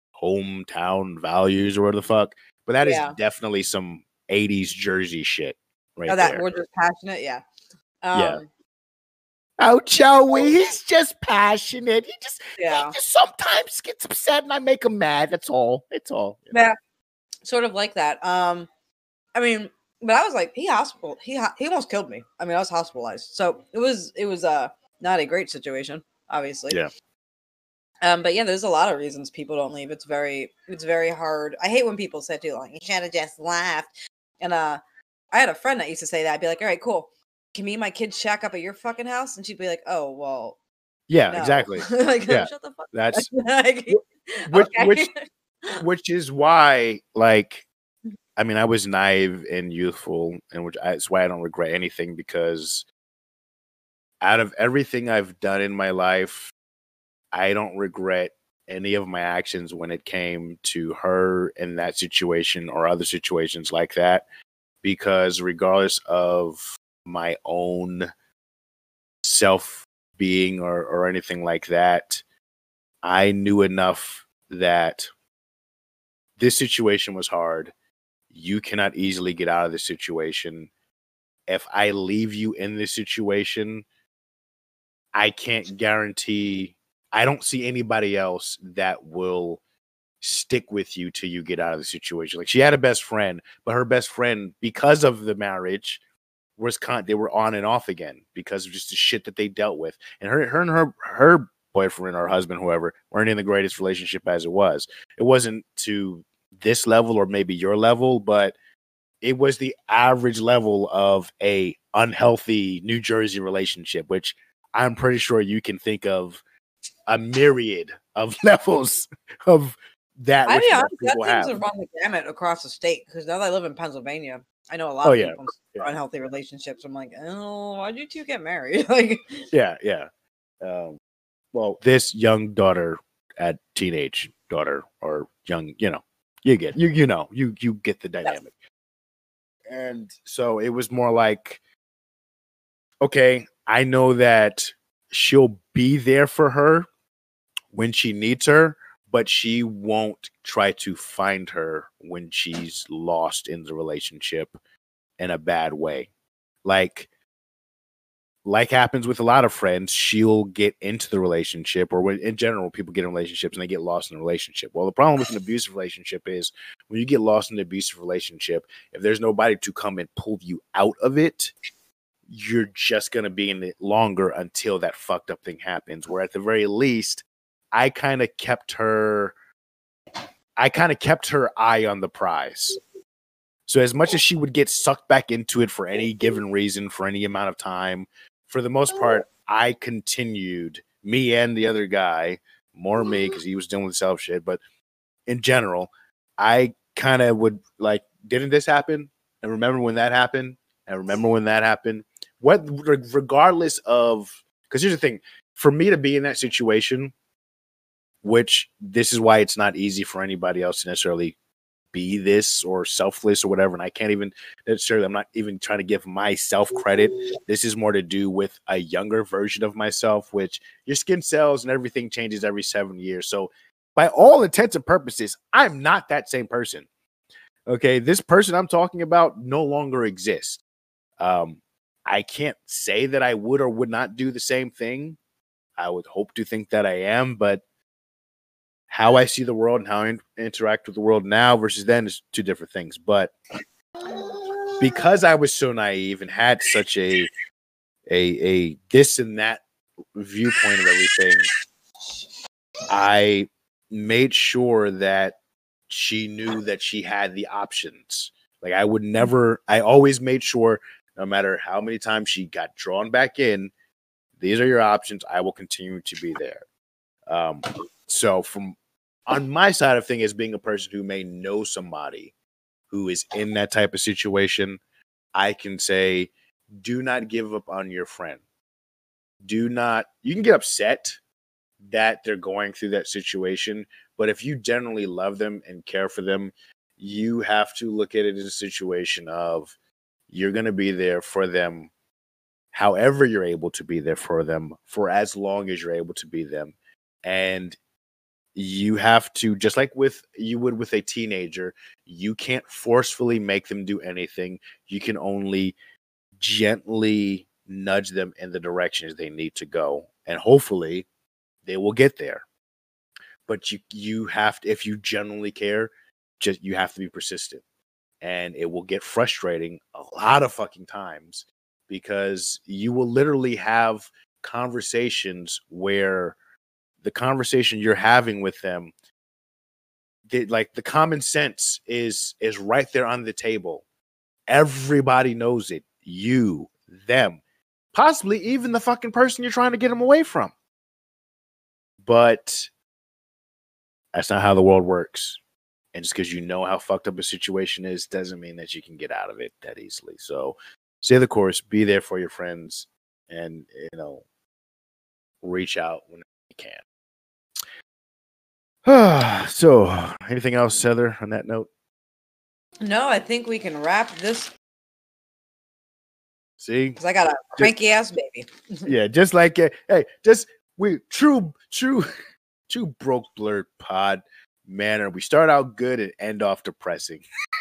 hometown values or whatever the fuck, but that Yeah. is definitely some eighties Jersey shit right oh, that there. we're just passionate. Yeah. Um, Yeah. Oh, Joey, he's just passionate. He just, Yeah. he just sometimes gets upset and I make him mad. That's all. It's all. you know. Yeah. Sort of like that. Um, I mean, but I was like, he hospital, he ho- he almost killed me. I mean, I was hospitalized, so it was it was uh not a great situation, obviously. Yeah. Um, but yeah, there's a lot of reasons people don't leave. It's very it's very hard. I hate when people say too, like, you should have just left. And uh, I had a friend that used to say that. I'd be like, all right, cool. Can me and my kids shack up at your fucking house? And she'd be like, oh well. Yeah, no. exactly. Like, Yeah. shut the fuck. That's Like, which, okay. which, which is why, like, I mean, I was naive and youthful, and which I, that's why I don't regret anything, because out of everything I've done in my life, I don't regret any of my actions when it came to her in that situation or other situations like that, because regardless of my own self being or, or anything like that, I knew enough that this situation was hard. You cannot easily get out of this situation. If I leave you in this situation, I can't guarantee, I don't see anybody else that will stick with you till you get out of the situation. Like, she had a best friend, but her best friend, because of the marriage, was con- they were on and off again because of just the shit that they dealt with. And her, her and her, her boyfriend or husband, whoever, weren't in the greatest relationship as it was. It wasn't to this level or maybe your level, but it was the average level of a unhealthy New Jersey relationship, which I'm pretty sure you can think of a myriad of levels of that I which mean, most honestly, that people seems have. to run the gamut across the state because now that I live in Pennsylvania, I know a lot Oh of yeah, people in yeah, unhealthy relationships. I'm like, oh, why'd you two get married? Like, yeah, yeah. Um, well, this young daughter at teenage daughter or young, you know, you get you you know you you get the dynamic. And so it was more like, okay, I know that she'll be there for her when she needs her, but she won't try to find her when she's lost in the relationship in a bad way. Like, like happens with a lot of friends, she'll get into the relationship, or when in general, people get in relationships and they get lost in a relationship. Well, the problem with an abusive relationship is when you get lost in an abusive relationship, if there's nobody to come and pull you out of it, you're just going to be in it longer until that fucked up thing happens. Where at the very least, I kind of kept her, I kind of kept her eye on the prize. So as much as she would get sucked back into it for any given reason, for any amount of time, for the most part, I continued, me and the other guy, more me because he was dealing with self shit. But in general, I kind of would like, didn't this happen? And remember when that happened? And remember when that happened? What, regardless of, because here's the thing, for me to be in that situation, which this is why it's not easy for anybody else to necessarily be this or selfless or whatever. And I can't even necessarily, I'm not even trying to give myself credit. This is more to do with a younger version of myself, which your skin cells and everything changes every seven years. So by all intents and purposes, I'm not that same person. Okay. This person I'm talking about no longer exists. Um, I can't say that I would or would not do the same thing. I would hope to think that I am, but how I see the world and how I in- interact with the world now versus then is two different things. But because I was so naive and had such a a a this and that viewpoint of everything, I made sure that she knew that she had the options. Like I would never, I always made sure no matter how many times she got drawn back in, these are your options. I will continue to be there. Um, so from on my side of thing as being a person who may know somebody who is in that type of situation, I can say, do not give up on your friend. Do not, you can get upset that they're going through that situation, but if you generally love them and care for them, you have to look at it as a situation of you're going to be there for them however you're able to be there for them for as long as you're able to be them. And you have to, just like with you would with a teenager, you can't forcefully make them do anything. You can only gently nudge them in the directions they need to go. And hopefully they will get there. But you you have to, if you genuinely care, just you have to be persistent. And it will get frustrating a lot of fucking times because you will literally have conversations where the conversation you're having with them, they, like the common sense is is right there on the table. Everybody knows it. You, them, possibly even the fucking person you're trying to get them away from. But that's not how the world works. And just because you know how fucked up a situation is doesn't mean that you can get out of it that easily. So stay the course, be there for your friends, and, you know, reach out when you can. So, anything else, Heather, on that note? no, I think we can wrap this See? because I got a cranky ass baby. Yeah, just like, uh, hey, just we true, true, true broke blurred pod manner. We start out good and end off depressing.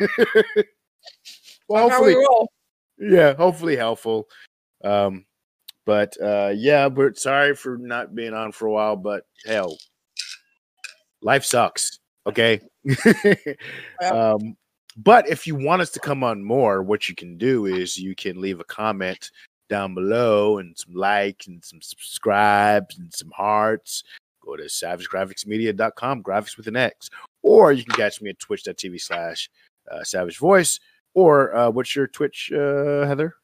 Well, That's how we hopefully, roll. yeah, hopefully helpful. Um, but uh, yeah, we're sorry for not being on for a while, but hell, life sucks. Okay. um, but if you want us to come on more, what you can do is you can leave a comment down below and some likes and some subscribes and some hearts. Go to savage graphics media dot com, graphics with an X, or you can catch me at twitch dot t v slash savage voice. Or uh, what's your Twitch, uh, Heather?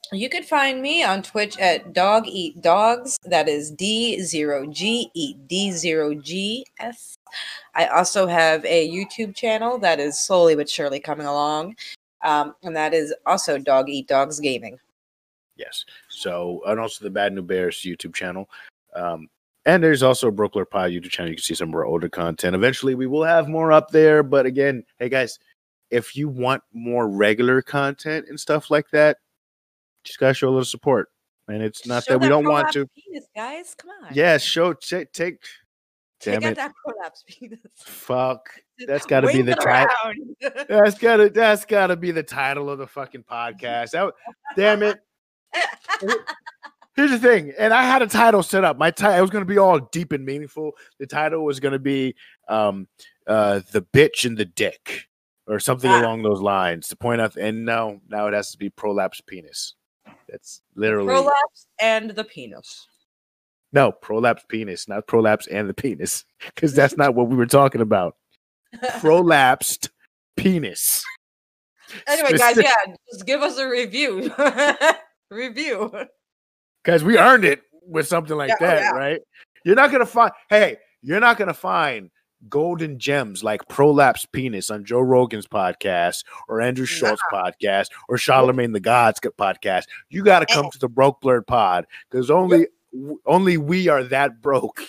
You could find me on Twitch at Dog Eat Dogs. That is D zero G Eat D zero G S. I also have a YouTube channel that is slowly but surely coming along. Um, and that is also Dog Eat Dogs Gaming. Yes. So, and also the Bad New Bears YouTube channel. Um, and there's also a Brooklyn Pie YouTube channel. You can see some of our older content. Eventually, we will have more up there. But again, hey guys, if you want more regular content and stuff like that, just gotta show a little support. And it's not Show that we that don't want prolapse to. penis, guys. Come on. Yeah, show take take. Take Damn out it! that prolapse penis. Fuck. That's got to be Wave the it title. around. That's gotta. That's gotta be the title of the fucking podcast. That, damn it. Here's the thing, and I had a title set up. My title, it was going to be all deep and meaningful. The title was going to be um, uh, "The Bitch and the Dick" or something Ah. along those lines. To point out, and no, now it has to be prolapse penis. That's literally Prolapse and the penis. no prolapse penis, not prolapse and the penis, because that's not what we were talking about. Prolapsed penis. Anyway, guys, Specific- yeah, just give us a review. Review. Because we earned it with something like Yeah, oh, that, yeah. right? You're not gonna find. Hey, you're not gonna find golden gems like prolapse penis on Joe Rogan's podcast or Andrew Schultz podcast or Charlemagne the God's podcast. You got to come Eh. to the Broke Blurred Pod because only w- only we are that broke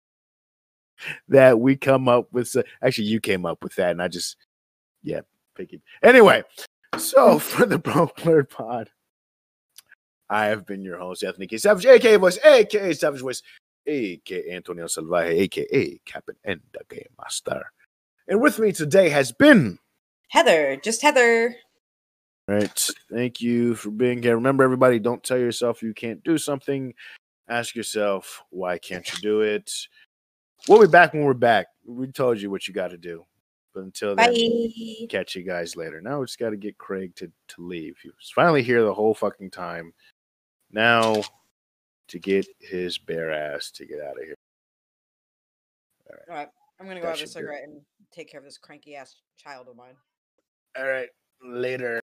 that we come up with. So, actually, you came up with that, and I just yeah, picky. Anyway, so for the Broke Blurred Pod. I have been your host, Anthony K. Savage, a k a. Voice, a k a. Savage Voice, a k a. Antonio Salvaje, a k a. Captain and the Game Master. And with me today has been... Heather, just Heather. All right, thank you for being here. Remember, everybody, don't tell yourself you can't do something. Ask yourself, why can't you do it? We'll be back when we're back. We told you what you got to do. But until then, Bye. catch you guys later. Now we just got to get Craig to, to leave. He was finally here the whole fucking time. Now to get his bare ass to get out of here. All right. All right. I'm going to go That have a should do it. cigarette and take care of this cranky ass child of mine. All right. Later.